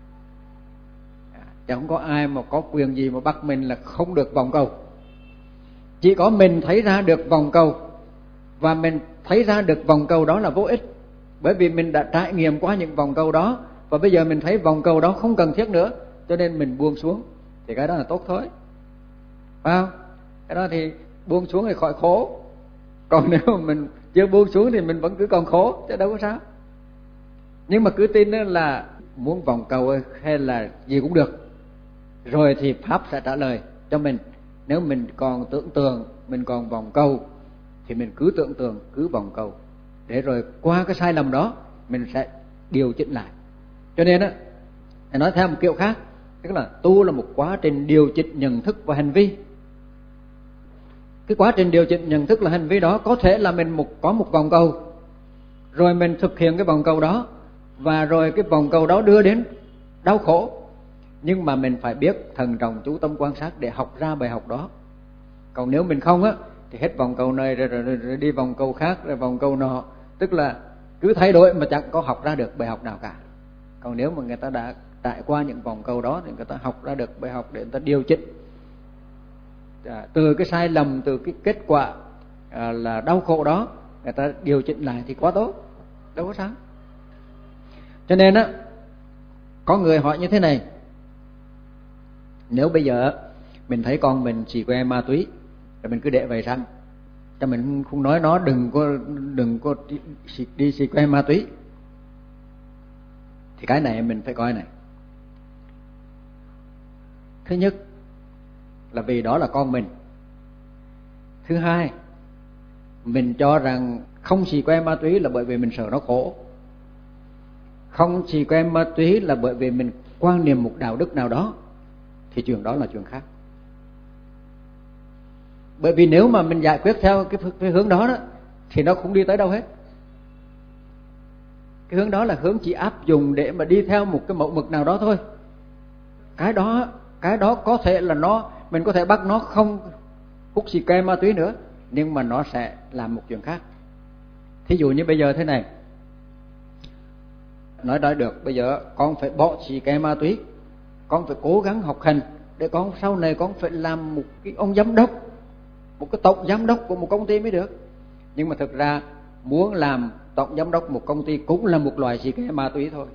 Chứ không có ai mà có quyền gì mà bắt mình là không được vòng cầu. Chỉ có mình thấy ra được vòng cầu, và mình thấy ra được vòng cầu đó là vô ích, bởi vì mình đã trải nghiệm qua những vòng cầu đó, và bây giờ mình thấy vòng cầu đó không cần thiết nữa, cho nên mình buông xuống, thì cái đó là tốt thôi, phải không? Cái đó thì buông xuống thì khỏi khổ. Còn nếu mà mình chưa buông xuống thì mình vẫn cứ còn khổ, chứ đâu có sao. Nhưng mà cứ tin là muốn vòng cầu hay là gì cũng được, rồi thì Pháp sẽ trả lời cho mình. Nếu mình còn tưởng tượng, mình còn vòng cầu, thì mình cứ tưởng tượng, cứ vòng cầu, để rồi qua cái sai lầm đó mình sẽ điều chỉnh lại. Cho nên á, nói theo một kiểu khác, tức là tu là một quá trình điều chỉnh nhận thức và hành vi. Cái quá trình điều chỉnh nhận thức là hành vi đó có thể là mình một có một vòng cầu, rồi mình thực hiện cái vòng cầu đó, và rồi cái vòng cầu đó đưa đến đau khổ. Nhưng mà mình phải biết thần trọng chú tâm quan sát để học ra bài học đó. Còn nếu mình không á, thì hết vòng cầu này rồi, rồi, rồi, rồi đi vòng cầu khác, rồi vòng cầu nọ, tức là cứ thay đổi mà chẳng có học ra được bài học nào cả. Còn nếu mà người ta đã trải qua những vòng cầu đó thì người ta học ra được bài học để người ta điều chỉnh à, từ cái sai lầm, từ cái kết quả à, là đau khổ đó, người ta điều chỉnh lại thì quá tốt, đâu có sao. Cho nên á, có người hỏi như thế này: nếu bây giờ mình thấy con mình xì que ma túy, rồi mình cứ để vậy sang, cho mình không nói nó đừng có đừng có đi, đi xì que ma túy, thì cái này mình phải coi này. Thứ nhất là vì đó là con mình. Thứ hai, mình cho rằng không xì que ma túy là bởi vì mình sợ nó khổ. Không xì que ma túy là bởi vì mình quan niệm một đạo đức nào đó, thì chuyện đó là chuyện khác. Bởi vì nếu mà mình giải quyết theo cái, cái hướng đó, đó thì nó không đi tới đâu hết. Cái hướng đó là hướng chỉ áp dụng để mà đi theo một cái mẫu mực nào đó thôi. Cái đó cái đó có thể là nó mình có thể bắt nó không hút xì ke ma túy nữa, nhưng mà nó sẽ làm một chuyện khác. Thí dụ như bây giờ thế này, nói nói được, bây giờ con phải bỏ xì ke ma túy, con phải cố gắng học hành để con sau này con phải làm một cái ông giám đốc, một cái tổng giám đốc của một công ty mới được. Nhưng mà thực ra muốn làm tổng giám đốc một công ty cũng là một loại xì ke ma túy thôi.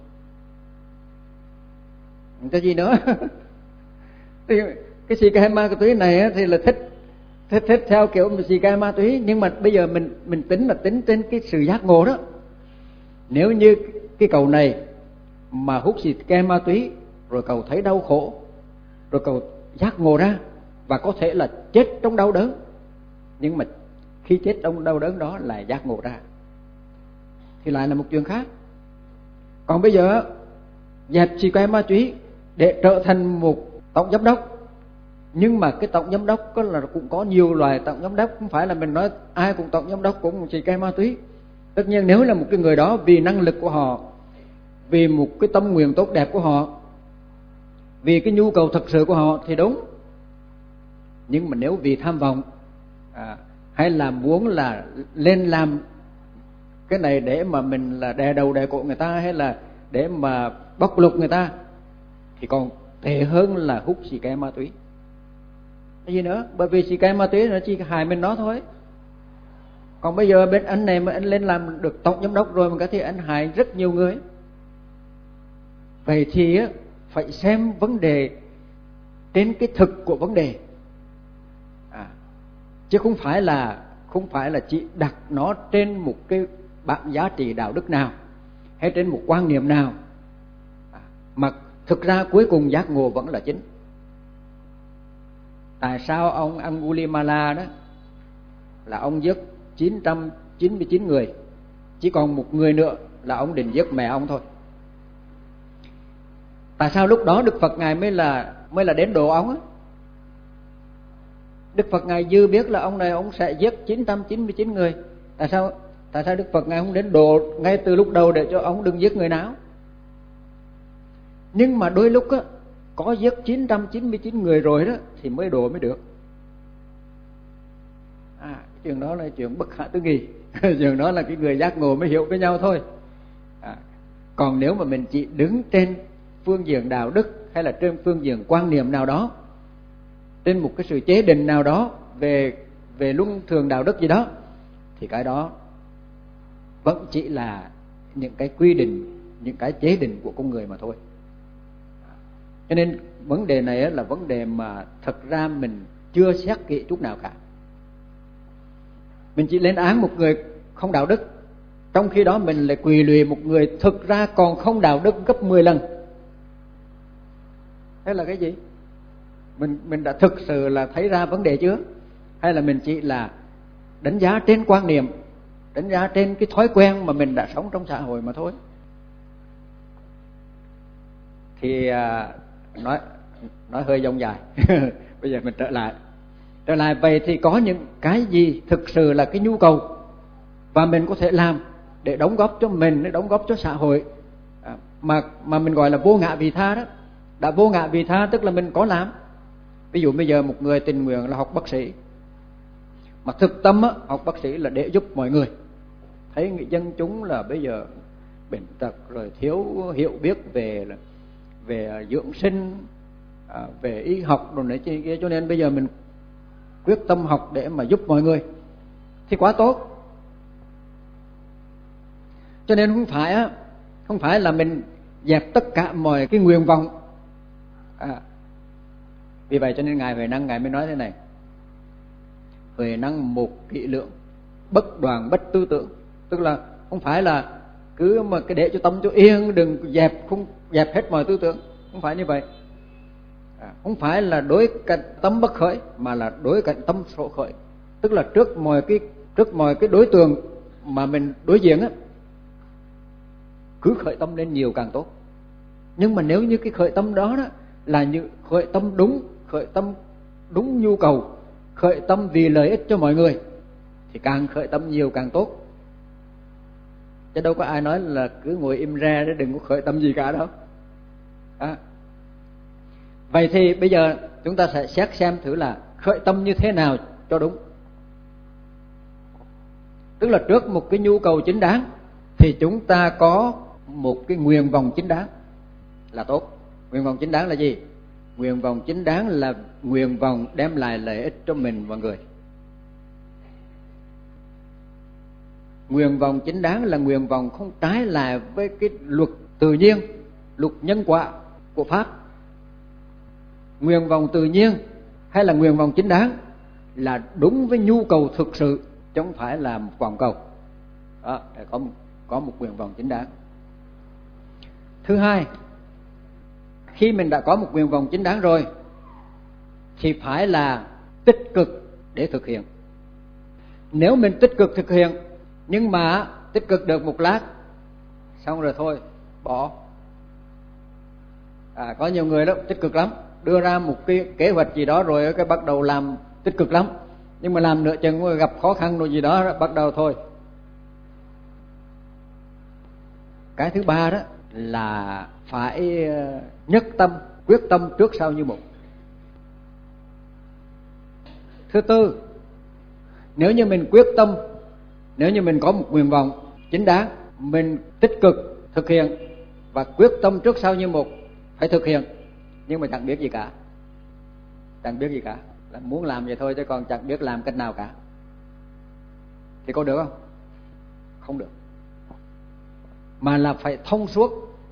Cái gì nữa? Thì cái xì ke ma túy này thì là thích thích thích theo kiểu xì ke ma túy, nhưng mà bây giờ mình mình tính là tính trên cái sự giác ngộ đó. Nếu như cái cậu này mà hút xì ke ma túy rồi cậu thấy đau khổ, rồi cậu giác ngộ ra và có thể là chết trong đau đớn, nhưng mà khi chết trong đau đớn đó là giác ngộ ra thì lại là một chuyện khác. Còn bây giờ dẹp xì ke ma túy để trở thành một tổng giám đốc, nhưng mà cái tổng giám đốc có là cũng có nhiều loài tổng giám đốc, không phải là mình nói ai cũng tổng giám đốc cũng xì ke ma túy. Tất nhiên nếu là một cái người đó vì năng lực của họ, vì một cái tâm nguyện tốt đẹp của họ, vì cái nhu cầu thực sự của họ thì đúng. Nhưng mà nếu vì tham vọng à, hay là muốn là lên làm cái này để mà mình là đè đầu đè cổ người ta, hay là để mà bóc lột người ta, thì còn tệ hơn là hút xì ke ma túy. Cái gì nữa? Bởi vì xì ke ma túy nó chỉ hại mình nó thôi. Còn bây giờ bên anh này mà anh lên làm được tổng giám đốc rồi mà cái thì anh hại rất nhiều người. Vậy thì phải xem vấn đề trên cái thực của vấn đề, à, chứ không phải là không phải là chỉ đặt nó trên một cái bảng giá trị đạo đức nào hay trên một quan niệm nào, à, mà thực ra cuối cùng giác ngộ vẫn là chính. Tại sao ông Angulimala đó là ông giết chín trăm chín mươi chín người, chỉ còn một người nữa là ông định giết mẹ ông thôi? Tại sao lúc đó Đức Phật ngài mới là mới là đến độ ông á? Đức Phật ngài dư biết là ông này ông sẽ giết chín trăm chín mươi chín người. Tại sao tại sao Đức Phật ngài không đến độ ngay từ lúc đầu để cho ông đừng giết người nào? Nhưng mà đôi lúc á, có giết chín trăm chín mươi chín người rồi đó thì mới độ mới được. À, chuyện đó là chuyện bất khả tư nghị. Chuyện đó là cái người giác ngộ mới hiểu với nhau thôi. À, còn nếu mà mình chỉ đứng trên phương diện đạo đức hay là trên phương diện quan niệm nào đó, trên một cái sự chế định nào đó về về luân thường đạo đức gì đó, thì cái đó vẫn chỉ là những cái quy định, những cái chế định của con người mà thôi. Cho nên vấn đề này là vấn đề mà thật ra mình chưa xét kỹ chút nào cả. Mình chỉ lên án một người không đạo đức, trong khi đó mình lại quỳ lụy một người thực ra còn không đạo đức gấp mười lần. Thế là cái gì? Mình mình đã thực sự là thấy ra vấn đề chưa? Hay là mình chỉ là đánh giá trên quan niệm, đánh giá trên cái thói quen mà mình đã sống trong xã hội mà thôi? Thì à, nói nói hơi dông dài. Bây giờ mình trở lại trở lại vậy thì có những cái gì thực sự là cái nhu cầu và mình có thể làm để đóng góp cho mình, để đóng góp cho xã hội, à, mà mà mình gọi là vô ngã vị tha đó. Đã vô ngã vị tha tức là mình có làm. Ví dụ bây giờ một người tình nguyện là học bác sĩ, mà thực tâm á, học bác sĩ là để giúp mọi người. Thấy người dân chúng là bây giờ bệnh tật rồi thiếu hiểu biết về về dưỡng sinh, à, về y học rồi này kia, cho nên bây giờ mình quyết tâm học để mà giúp mọi người thì quá tốt. Cho nên không phải á, không phải là mình dẹp tất cả mọi cái nguyện vọng. À, vì vậy cho nên ngài Huệ Năng ngài mới nói thế này: Huệ Năng một kỹ lượng, bất đoàn bất tư tưởng. Tức là không phải là cứ mà cái để cho tâm cho yên, đừng dẹp không dẹp hết mọi tư tưởng, không phải như vậy. À, không phải là đối cạnh tâm bất khởi, mà là đối cạnh tâm sổ khởi. Tức là trước mọi cái trước mọi cái đối tượng mà mình đối diện á, cứ khởi tâm lên nhiều càng tốt. Nhưng mà nếu như cái khởi tâm đó đó là như khởi tâm đúng, khởi tâm đúng nhu cầu, khởi tâm vì lợi ích cho mọi người, thì càng khởi tâm nhiều càng tốt. Chứ đâu có ai nói là cứ ngồi im ra để đừng có khởi tâm gì cả đâu. À. Vậy thì bây giờ chúng ta sẽ xét xem thử là khởi tâm như thế nào cho đúng. Tức là trước một cái nhu cầu chính đáng thì chúng ta có một cái nguyện vọng chính đáng là tốt. Nguyện vọng chính đáng là gì? Nguyện vọng chính đáng là nguyện vọng đem lại lợi ích cho mình và người. nguyện vọng chính đáng là nguyện vọng không trái lại với cái luật tự nhiên, luật nhân quả của Pháp. Nguyện vọng tự nhiên hay là nguyện vọng chính đáng là đúng với nhu cầu thực sự, chứ không phải là một vọng cầu. Đó, có một, có một nguyện vọng chính đáng. Thứ hai, khi mình đã có một nguyện vọng chính đáng rồi thì phải là tích cực để thực hiện. Nếu mình tích cực thực hiện nhưng mà tích cực được một lát xong rồi thôi bỏ. À, có nhiều người đó tích cực lắm, đưa ra một cái kế hoạch gì đó rồi cái bắt đầu làm tích cực lắm, nhưng mà làm nửa chừng gặp khó khăn rồi gì đó bắt đầu thôi. Cái thứ ba đó là phải nhất tâm, quyết tâm trước sau như một. Thứ tư, nếu như mình quyết tâm, nếu như mình có một nguyện vọng chính đáng, mình tích cực thực hiện và quyết tâm trước sau như một, phải thực hiện, nhưng mà chẳng biết gì cả, chẳng biết gì cả, là muốn làm vậy thôi chứ còn chẳng biết làm cách nào cả, thì có được không? Không được. Mà là phải thông suốt.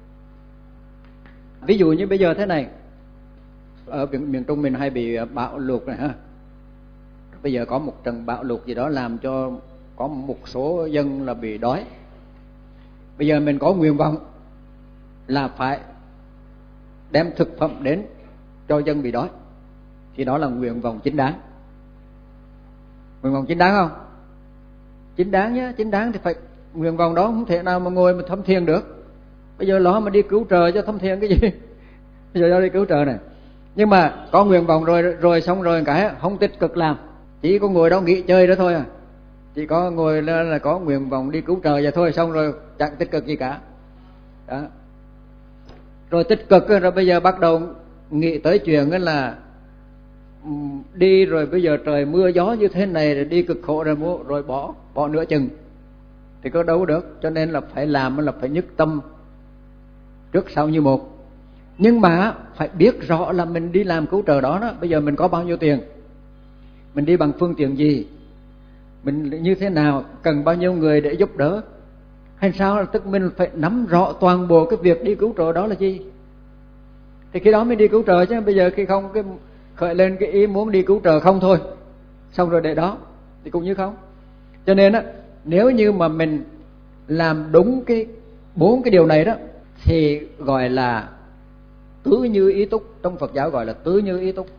Ví dụ như bây giờ thế này, ở miền, miền Trung mình hay bị bão lụt này ha. Bây giờ có một trận bão lụt gì đó làm cho có một số dân là bị đói. Bây giờ mình có nguyện vọng là phải đem thực phẩm đến cho dân bị đói, thì đó là nguyện vọng chính đáng. Nguyện vọng chính đáng không? Chính đáng nhé, chính đáng thì phải, nguyện vọng đó không thể nào mà ngồi mà thâm thiền được. Bây giờ lo mà đi cứu trời cho thâm thiền cái gì? Bây giờ lo đi cứu trời này. Nhưng mà có nguyện vọng rồi rồi xong rồi cái không tích cực làm, chỉ có ngồi đó nghỉ chơi đó thôi à. Chỉ có ngồi là, là có nguyện vọng đi cứu trời vậy thôi, xong rồi chẳng tích cực gì cả. Đó. Rồi tích cực rồi bây giờ bắt đầu nghĩ tới chuyện là đi rồi bây giờ trời mưa gió như thế này rồi đi cực khổ rồi mua rồi bỏ bỏ nửa chừng thì có đâu được. Cho nên là phải làm là phải nhất tâm trước sau như một. Nhưng mà phải biết rõ là mình đi làm cứu trợ đó, đó bây giờ mình có bao nhiêu tiền, mình đi bằng phương tiện gì, mình như thế nào, cần bao nhiêu người để giúp đỡ hay sao, tức mình phải nắm rõ toàn bộ cái việc đi cứu trợ đó là gì, thì khi đó mới đi cứu trợ. Chứ bây giờ khi không cái khởi lên cái ý muốn đi cứu trợ không thôi, xong rồi để đó thì cũng như không. Cho nên á, nếu như mà mình làm đúng cái bốn cái điều này đó thì gọi là tứ như ý túc. Trong Phật giáo gọi là tứ như ý túc,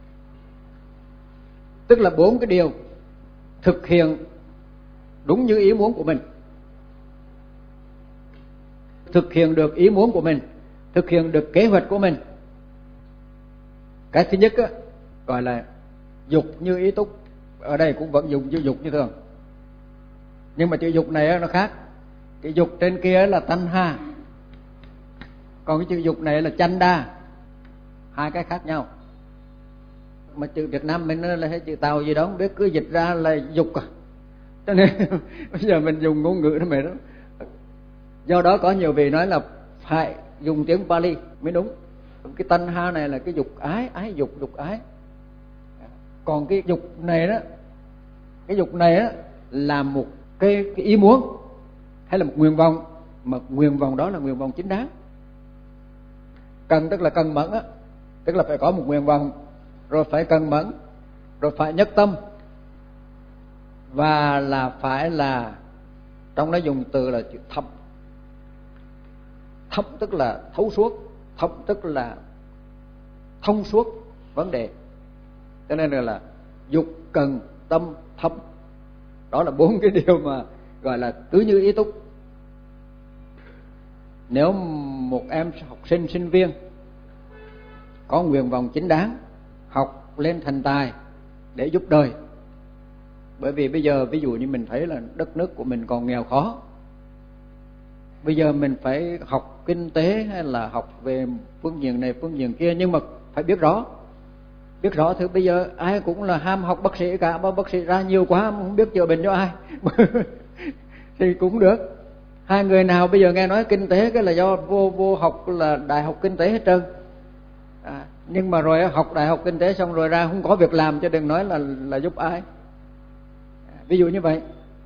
tức là bốn cái điều thực hiện đúng như ý muốn của mình, thực hiện được ý muốn của mình, thực hiện được kế hoạch của mình. Cái thứ nhất á, gọi là dục như ý túc. Ở đây cũng vẫn dùng chữ dục như thường, nhưng mà chữ dục này nó khác. Cái dục trên kia là tanha, còn cái chữ dục này là chanda, hai cái khác nhau. Mà chữ Việt Nam mình là hay chữ Tàu gì đó không biết, cứ dịch ra là dục à. Cho nên bây giờ mình dùng ngôn ngữ nó mệt đó. Do đó có nhiều vị nói là phải dùng tiếng Pali mới đúng. Cái tanha này là cái dục ái, ái dục, dục ái. Còn cái dục này đó, cái dục này đó là một cái, cái ý muốn hay là một nguyện vọng, mà nguyện vọng đó là nguyện vọng chính đáng. Cần tức là cần mẫn á, tức là phải có một nguyện vọng, rồi phải cần mẫn, rồi phải nhất tâm, và là phải là, trong đó dùng từ là chữ thâm. Thâm tức là thấu suốt, thâm tức là thông suốt vấn đề. Cho nên là, là dục, cần, tâm, thâm. Đó là bốn cái điều mà gọi là tứ như ý túc. Nếu một em học sinh, sinh viên có nguyện vọng chính đáng, học lên thành tài để giúp đời. Bởi vì bây giờ ví dụ như mình thấy là đất nước của mình còn nghèo khó, bây giờ mình phải học kinh tế hay là học về phương diện này phương diện kia, nhưng mà phải biết rõ, biết rõ thứ bây giờ ai cũng là ham học bác sĩ cả, bao bác sĩ ra nhiều quá không biết chữa bệnh cho ai thì cũng được. Hai người nào bây giờ nghe nói kinh tế cái là do vô vô học là đại học kinh tế hết trơn. À, nhưng mà rồi học đại học kinh tế xong rồi ra không có việc làm, chứ đừng nói là là giúp ai. À, ví dụ như vậy.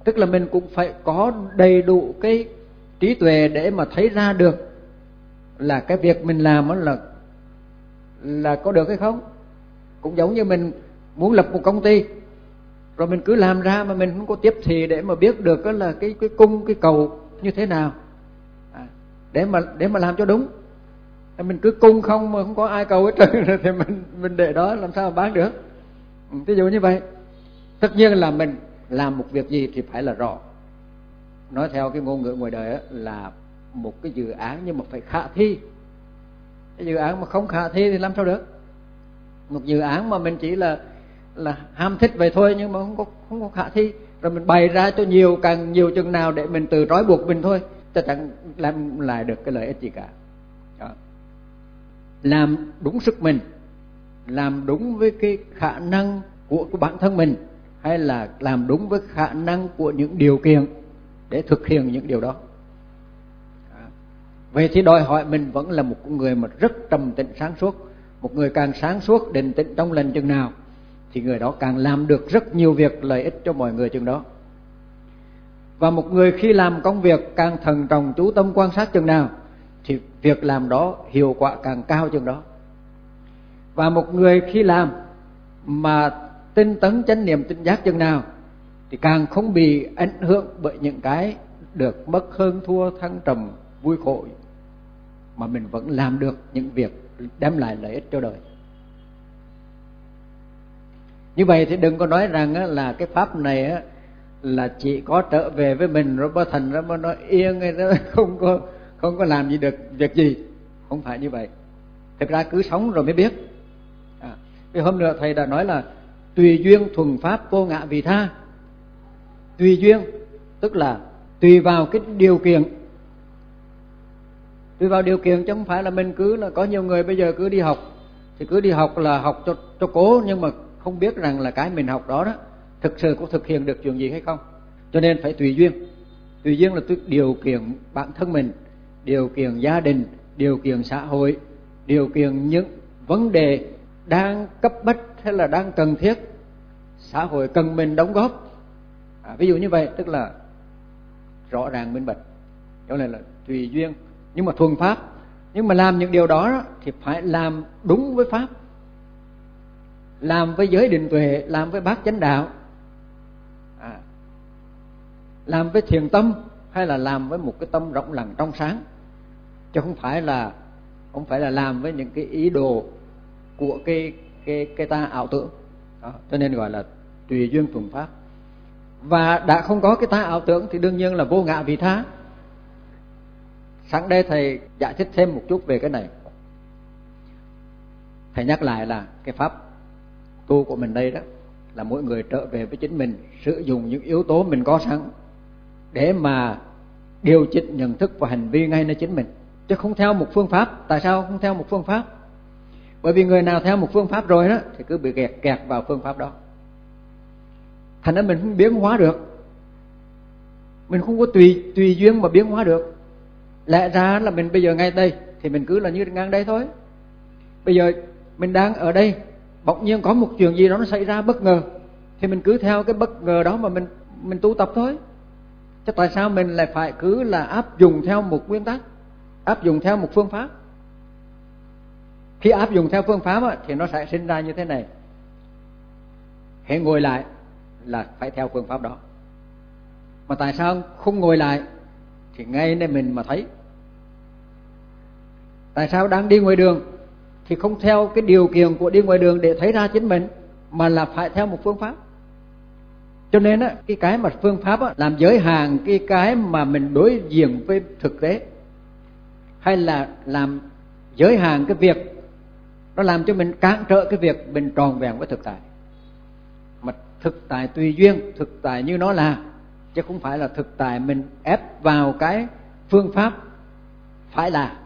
Tức là mình cũng phải có đầy đủ cái trí tuệ để mà thấy ra được là cái việc mình làm đó là là có được hay không. Cũng giống như mình muốn lập một công ty, rồi mình cứ làm ra mà mình không có tiếp thị để mà biết được đó là cái cái cung cái cầu như thế nào, à, để mà để mà làm cho đúng. Mình cứ cung không mà không có ai cầu hết trơn thì mình mình để đó làm sao mà bán được. Ví dụ như vậy. Tất nhiên là mình làm một việc gì thì phải là rõ. Nói theo cái ngôn ngữ ngoài đời đó, là một cái dự án nhưng mà phải khả thi. Cái dự án mà không khả thi thì làm sao được. Một dự án mà mình chỉ là là ham thích vậy thôi nhưng mà không có không có khả thi, rồi mình bày ra cho nhiều càng nhiều chừng nào để mình tự trói buộc mình thôi, chắc chẳng làm lại được cái lợi ích gì cả. Đó. Làm đúng sức mình, làm đúng với cái khả năng của, của bản thân mình, hay là làm đúng với khả năng của những điều kiện để thực hiện những điều đó. Đó. Vậy thì đòi hỏi mình vẫn là một người mà rất trầm tĩnh sáng suốt. Một người càng sáng suốt định tĩnh trong lành chừng nào thì người đó càng làm được rất nhiều việc lợi ích cho mọi người chừng đó. Và một người khi làm công việc càng thận trọng chú tâm quan sát chừng nào thì việc làm đó hiệu quả càng cao chừng đó. Và một người khi làm mà tinh tấn chánh niệm tỉnh giác chừng nào thì càng không bị ảnh hưởng bởi những cái được mất hơn thua thăng trầm vui khổ, mà mình vẫn làm được những việc đem lại lợi ích cho đời. Như vậy thì đừng có nói rằng là cái pháp này là chỉ có trở về với mình rồi mới thành ra mới nói yên hay đó, không có không có làm gì được việc gì. Không phải như vậy. Thực ra cứ sống rồi mới biết. À, cái hôm nữa thầy đã nói là tùy duyên thuần pháp vô ngã vị tha. Tùy duyên tức là tùy vào cái điều kiện. Tùy vào điều kiện chứ không phải là mình cứ là có nhiều người bây giờ cứ đi học thì cứ đi học là học cho cho cố, nhưng mà không biết rằng là cái mình học đó đó thực sự có thực hiện được chuyện gì hay không. Cho nên phải tùy duyên. Tùy duyên là điều kiện bản thân mình, điều kiện gia đình, điều kiện xã hội, điều kiện những vấn đề đang cấp bách hay là đang cần thiết, xã hội cần mình đóng góp. À, ví dụ như vậy tức là rõ ràng minh bạch. Cho nên là tùy duyên nhưng mà thuần pháp. Nhưng mà làm những điều đó thì phải làm đúng với pháp, làm với giới định tuệ, làm với bát chánh đạo, à, làm với thiền tâm, hay là làm với một cái tâm rộng lặng trong sáng, chứ không phải là không phải là làm với những cái ý đồ của cái cái cái ta ảo tưởng. Đó, cho nên gọi là tùy duyên thuần pháp. Và đã không có cái ta ảo tưởng thì đương nhiên là vô ngã vị tha. Sáng đây thầy giải thích thêm một chút về cái này. Thầy nhắc lại là cái pháp tu của mình đây đó là mỗi người trở về với chính mình, sử dụng những yếu tố mình có sẵn để mà điều chỉnh nhận thức và hành vi ngay nơi chính mình, chứ không theo một phương pháp. Tại sao không theo một phương pháp? Bởi vì người nào theo một phương pháp rồi đó thì cứ bị kẹt kẹt vào phương pháp đó. Thành ra mình không biến hóa được, mình không có tùy tùy duyên mà biến hóa được. Lẽ ra là mình bây giờ ngay đây thì mình cứ là như ngang đây thôi. Bây giờ mình đang ở đây, bỗng nhiên có một chuyện gì đó nó xảy ra bất ngờ thì mình cứ theo cái bất ngờ đó mà mình mình tu tập thôi. Chứ tại sao mình lại phải cứ là áp dụng theo một nguyên tắc, áp dụng theo một phương pháp? Khi áp dụng theo phương pháp á, thì nó sẽ sinh ra như thế này. Hãy ngồi lại là phải theo phương pháp đó. Mà tại sao không ngồi lại thì ngay nơi mình mà thấy. Tại sao đang đi ngoài đường thì không theo cái điều kiện của đi ngoài đường để thấy ra chính mình, mà là phải theo một phương pháp? Cho nên á, cái cái mà phương pháp á, làm giới hạn cái cái mà mình đối diện với thực tế, hay là làm giới hạn cái việc, nó làm cho mình cản trở cái việc mình tròn vẹn với thực tại. Mà thực tại tùy duyên, thực tại như nó là, chứ không phải là thực tại mình ép vào cái phương pháp phải là.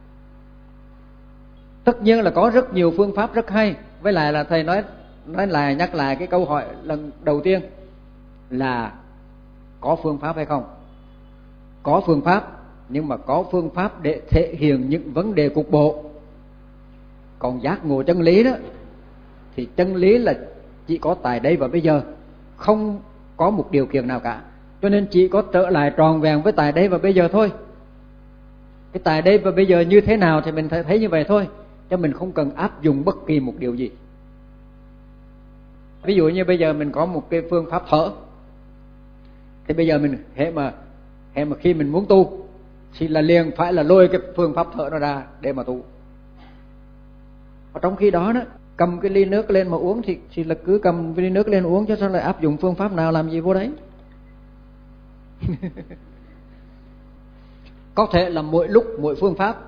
Tất nhiên là có rất nhiều phương pháp rất hay. Với lại là thầy nói nói lại nhắc lại cái câu hỏi lần đầu tiên là có phương pháp hay không? Có phương pháp, nhưng mà có phương pháp để thể hiện những vấn đề cục bộ. Còn giác ngộ chân lý đó thì chân lý là chỉ có tại đây và bây giờ, không có một điều kiện nào cả. Cho nên chỉ có trở lại tròn vẹn với tại đây và bây giờ thôi. Cái tại đây và bây giờ như thế nào thì mình thấy như vậy thôi, cho mình không cần áp dụng bất kỳ một điều gì. Ví dụ như bây giờ mình có một cái phương pháp thở, thì bây giờ mình hệ mà hệ mà khi mình muốn tu thì là liền phải là lôi cái phương pháp thở nó ra để mà tu. Và trong khi đó đó, cầm cái ly nước lên mà uống thì thì là cứ cầm cái ly nước lên uống, chứ sao lại áp dụng phương pháp nào làm gì vô đấy. Có thể là mỗi lúc mỗi phương pháp.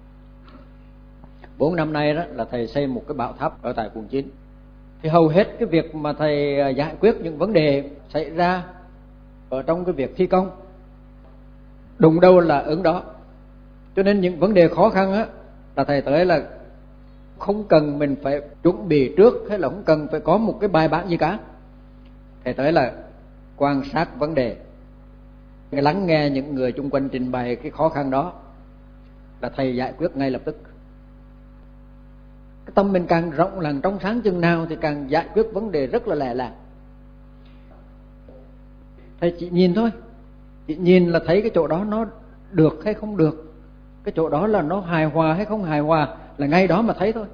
Bốn năm nay đó là thầy xây một cái bảo tháp ở tại quận chín. Thì hầu hết cái việc mà thầy giải quyết những vấn đề xảy ra ở trong cái việc thi công, đụng đâu là ứng đó. Cho nên những vấn đề khó khăn á là thầy tới là không cần mình phải chuẩn bị trước, hay là không cần phải có một cái bài bản gì cả. Thầy tới là quan sát vấn đề, lắng nghe những người chung quanh trình bày cái khó khăn đó, là thầy giải quyết ngay lập tức. Cái tâm mình càng rộng lặng trong sáng chừng nào thì càng giải quyết vấn đề rất là lẹ làng. Thầy chỉ nhìn thôi, chỉ nhìn là thấy cái chỗ đó nó được hay không được, cái chỗ đó là nó hài hòa hay không hài hòa, là ngay đó mà thấy thôi.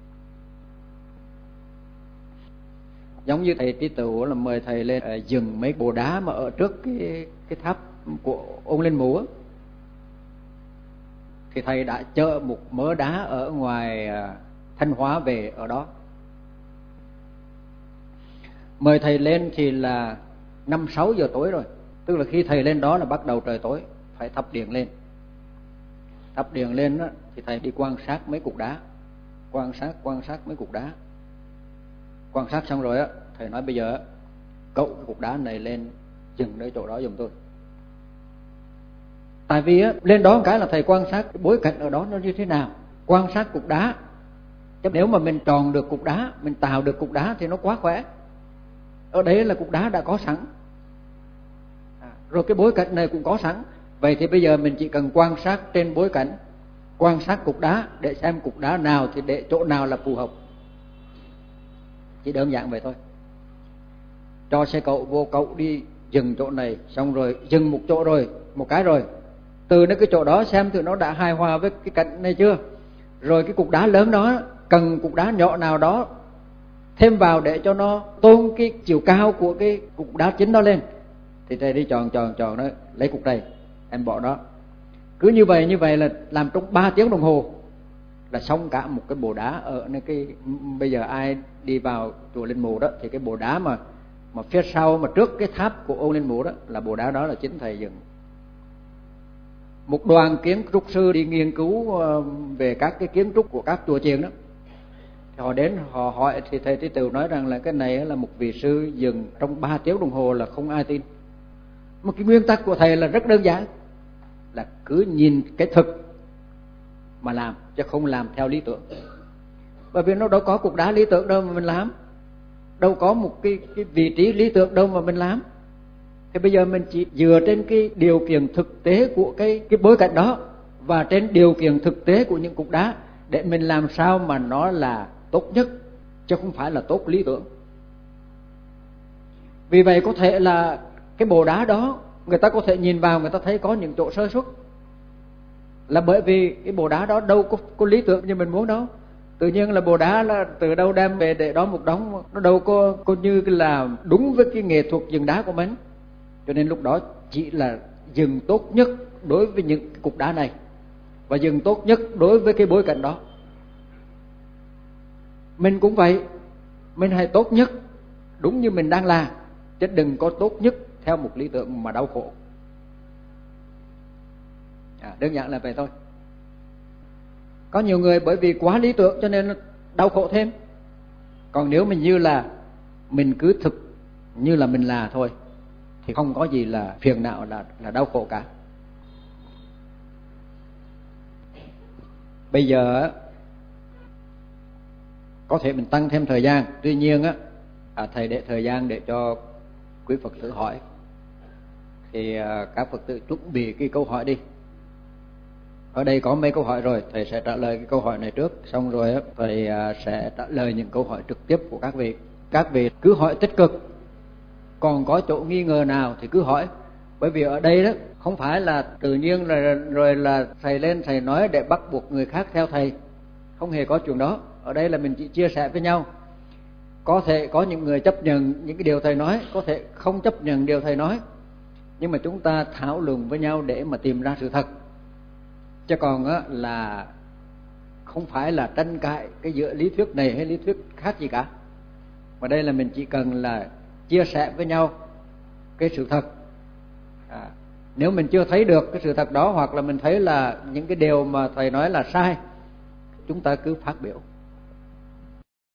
Giống như thầy Trí Tửu là mời thầy lên uh, dừng mấy bộ đá mà ở trước cái cái tháp của ông Lên Mù á, thì thầy đã chở một mớ đá ở ngoài uh, Thanh Hóa về ở đó. Mời thầy lên thì là năm sáu giờ tối rồi, tức là khi thầy lên đó là bắt đầu trời tối, phải thắp điện lên. Thắp điện lên đó, thì thầy đi quan sát mấy cục đá, quan sát quan sát mấy cục đá. Quan sát xong rồi á, thầy nói bây giờ cậu cái cục đá này lên dừng nơi chỗ đó giùm tôi. Tại vì á, lên đó một cái là thầy quan sát cái bối cảnh ở đó nó như thế nào, quan sát cục đá. Chứ nếu mà mình tròn được cục đá, mình tạo được cục đá thì nó quá khỏe. Ở đấy là cục đá đã có sẵn, à, rồi cái bối cảnh này cũng có sẵn. Vậy thì bây giờ mình chỉ cần quan sát trên bối cảnh, quan sát cục đá để xem cục đá nào thì để chỗ nào là phù hợp. Chỉ đơn giản vậy thôi. Cho xe cậu vô, cậu đi dừng chỗ này, xong rồi dừng một chỗ rồi, một cái rồi, từ đến cái chỗ đó xem thử nó đã hài hòa với cái cạnh này chưa. Rồi cái cục đá lớn đó cần cục đá nhỏ nào đó thêm vào để cho nó tôn cái chiều cao của cái cục đá chính đó lên, thì thầy đi chọn chọn chọn đó, lấy cục này em bỏ đó. Cứ như vậy như vậy là làm trong ba tiếng đồng hồ là xong cả một cái bộ đá ở nơi cái. Bây giờ ai đi vào chùa Linh Mù đó thì cái bộ đá mà mà phía sau mà trước cái tháp của ông Linh Mù đó là bộ đá đó là chính thầy dựng. Một đoàn kiến trúc sư đi nghiên cứu về các cái kiến trúc của các chùa chiền đó, thì họ đến họ hỏi thì thầy Trí Tửu nói rằng là cái này là một vị sư dừng trong ba tiếng đồng hồ là không ai tin. Một cái nguyên tắc của thầy là rất đơn giản, là cứ nhìn cái thực mà làm, chứ không làm theo lý tưởng. Bởi vì nó đâu có cục đá lý tưởng đâu mà mình làm, đâu có một cái, cái vị trí lý tưởng đâu mà mình làm. Thì bây giờ mình chỉ dựa trên cái điều kiện thực tế của cái, cái bối cảnh đó, và trên điều kiện thực tế của những cục đá, để mình làm sao mà nó là tốt nhất, chứ không phải là tốt lý tưởng. Vì vậy có thể là cái bộ đá đó người ta có thể nhìn vào, người ta thấy có những chỗ sơ suất, là bởi vì cái bộ đá đó đâu có, có lý tưởng như mình muốn đâu. Tự nhiên là bộ đá là từ đâu đem về để đó một đống, nó đâu có, có như là đúng với cái nghệ thuật dừng đá của mình. Cho nên lúc đó chỉ là dừng tốt nhất đối với những cái cục đá này, và dừng tốt nhất đối với cái bối cảnh đó. Mình cũng vậy, mình hãy tốt nhất đúng như mình đang làm, chứ đừng có tốt nhất theo một lý tưởng mà đau khổ. À, đơn giản là vậy thôi. Có nhiều người bởi vì quá lý tưởng cho nên đau khổ thêm. Còn nếu mình như là mình cứ thực như là mình là thôi, thì không có gì là phiền não, là, là đau khổ cả. Bây giờ có thể mình tăng thêm thời gian, tuy nhiên á, à, thầy để thời gian để cho quý Phật tử hỏi. Thì à, các Phật tử chuẩn bị cái câu hỏi đi. Ở đây có mấy câu hỏi rồi, thầy sẽ trả lời cái câu hỏi này trước, xong rồi á, thầy à, sẽ trả lời những câu hỏi trực tiếp của các vị. Các vị cứ hỏi tích cực, còn có chỗ nghi ngờ nào thì cứ hỏi, Bởi vì ở đây đó không phải là tự nhiên là rồi là thầy lên thầy nói để bắt buộc người khác theo thầy, không hề có chuyện đó. Ở đây là mình chỉ chia sẻ với nhau. Có thể có những người chấp nhận những cái điều thầy nói, có thể không chấp nhận điều thầy nói, nhưng mà chúng ta thảo luận với nhau để mà tìm ra sự thật. Chứ còn á, là không phải là tranh cãi cái giữa lý thuyết này hay lý thuyết khác gì cả. Mà đây là mình chỉ cần là chia sẻ với nhau cái sự thật. À, nếu mình chưa thấy được cái sự thật đó, hoặc là mình thấy là những cái điều mà thầy nói là sai, chúng ta cứ phát biểu.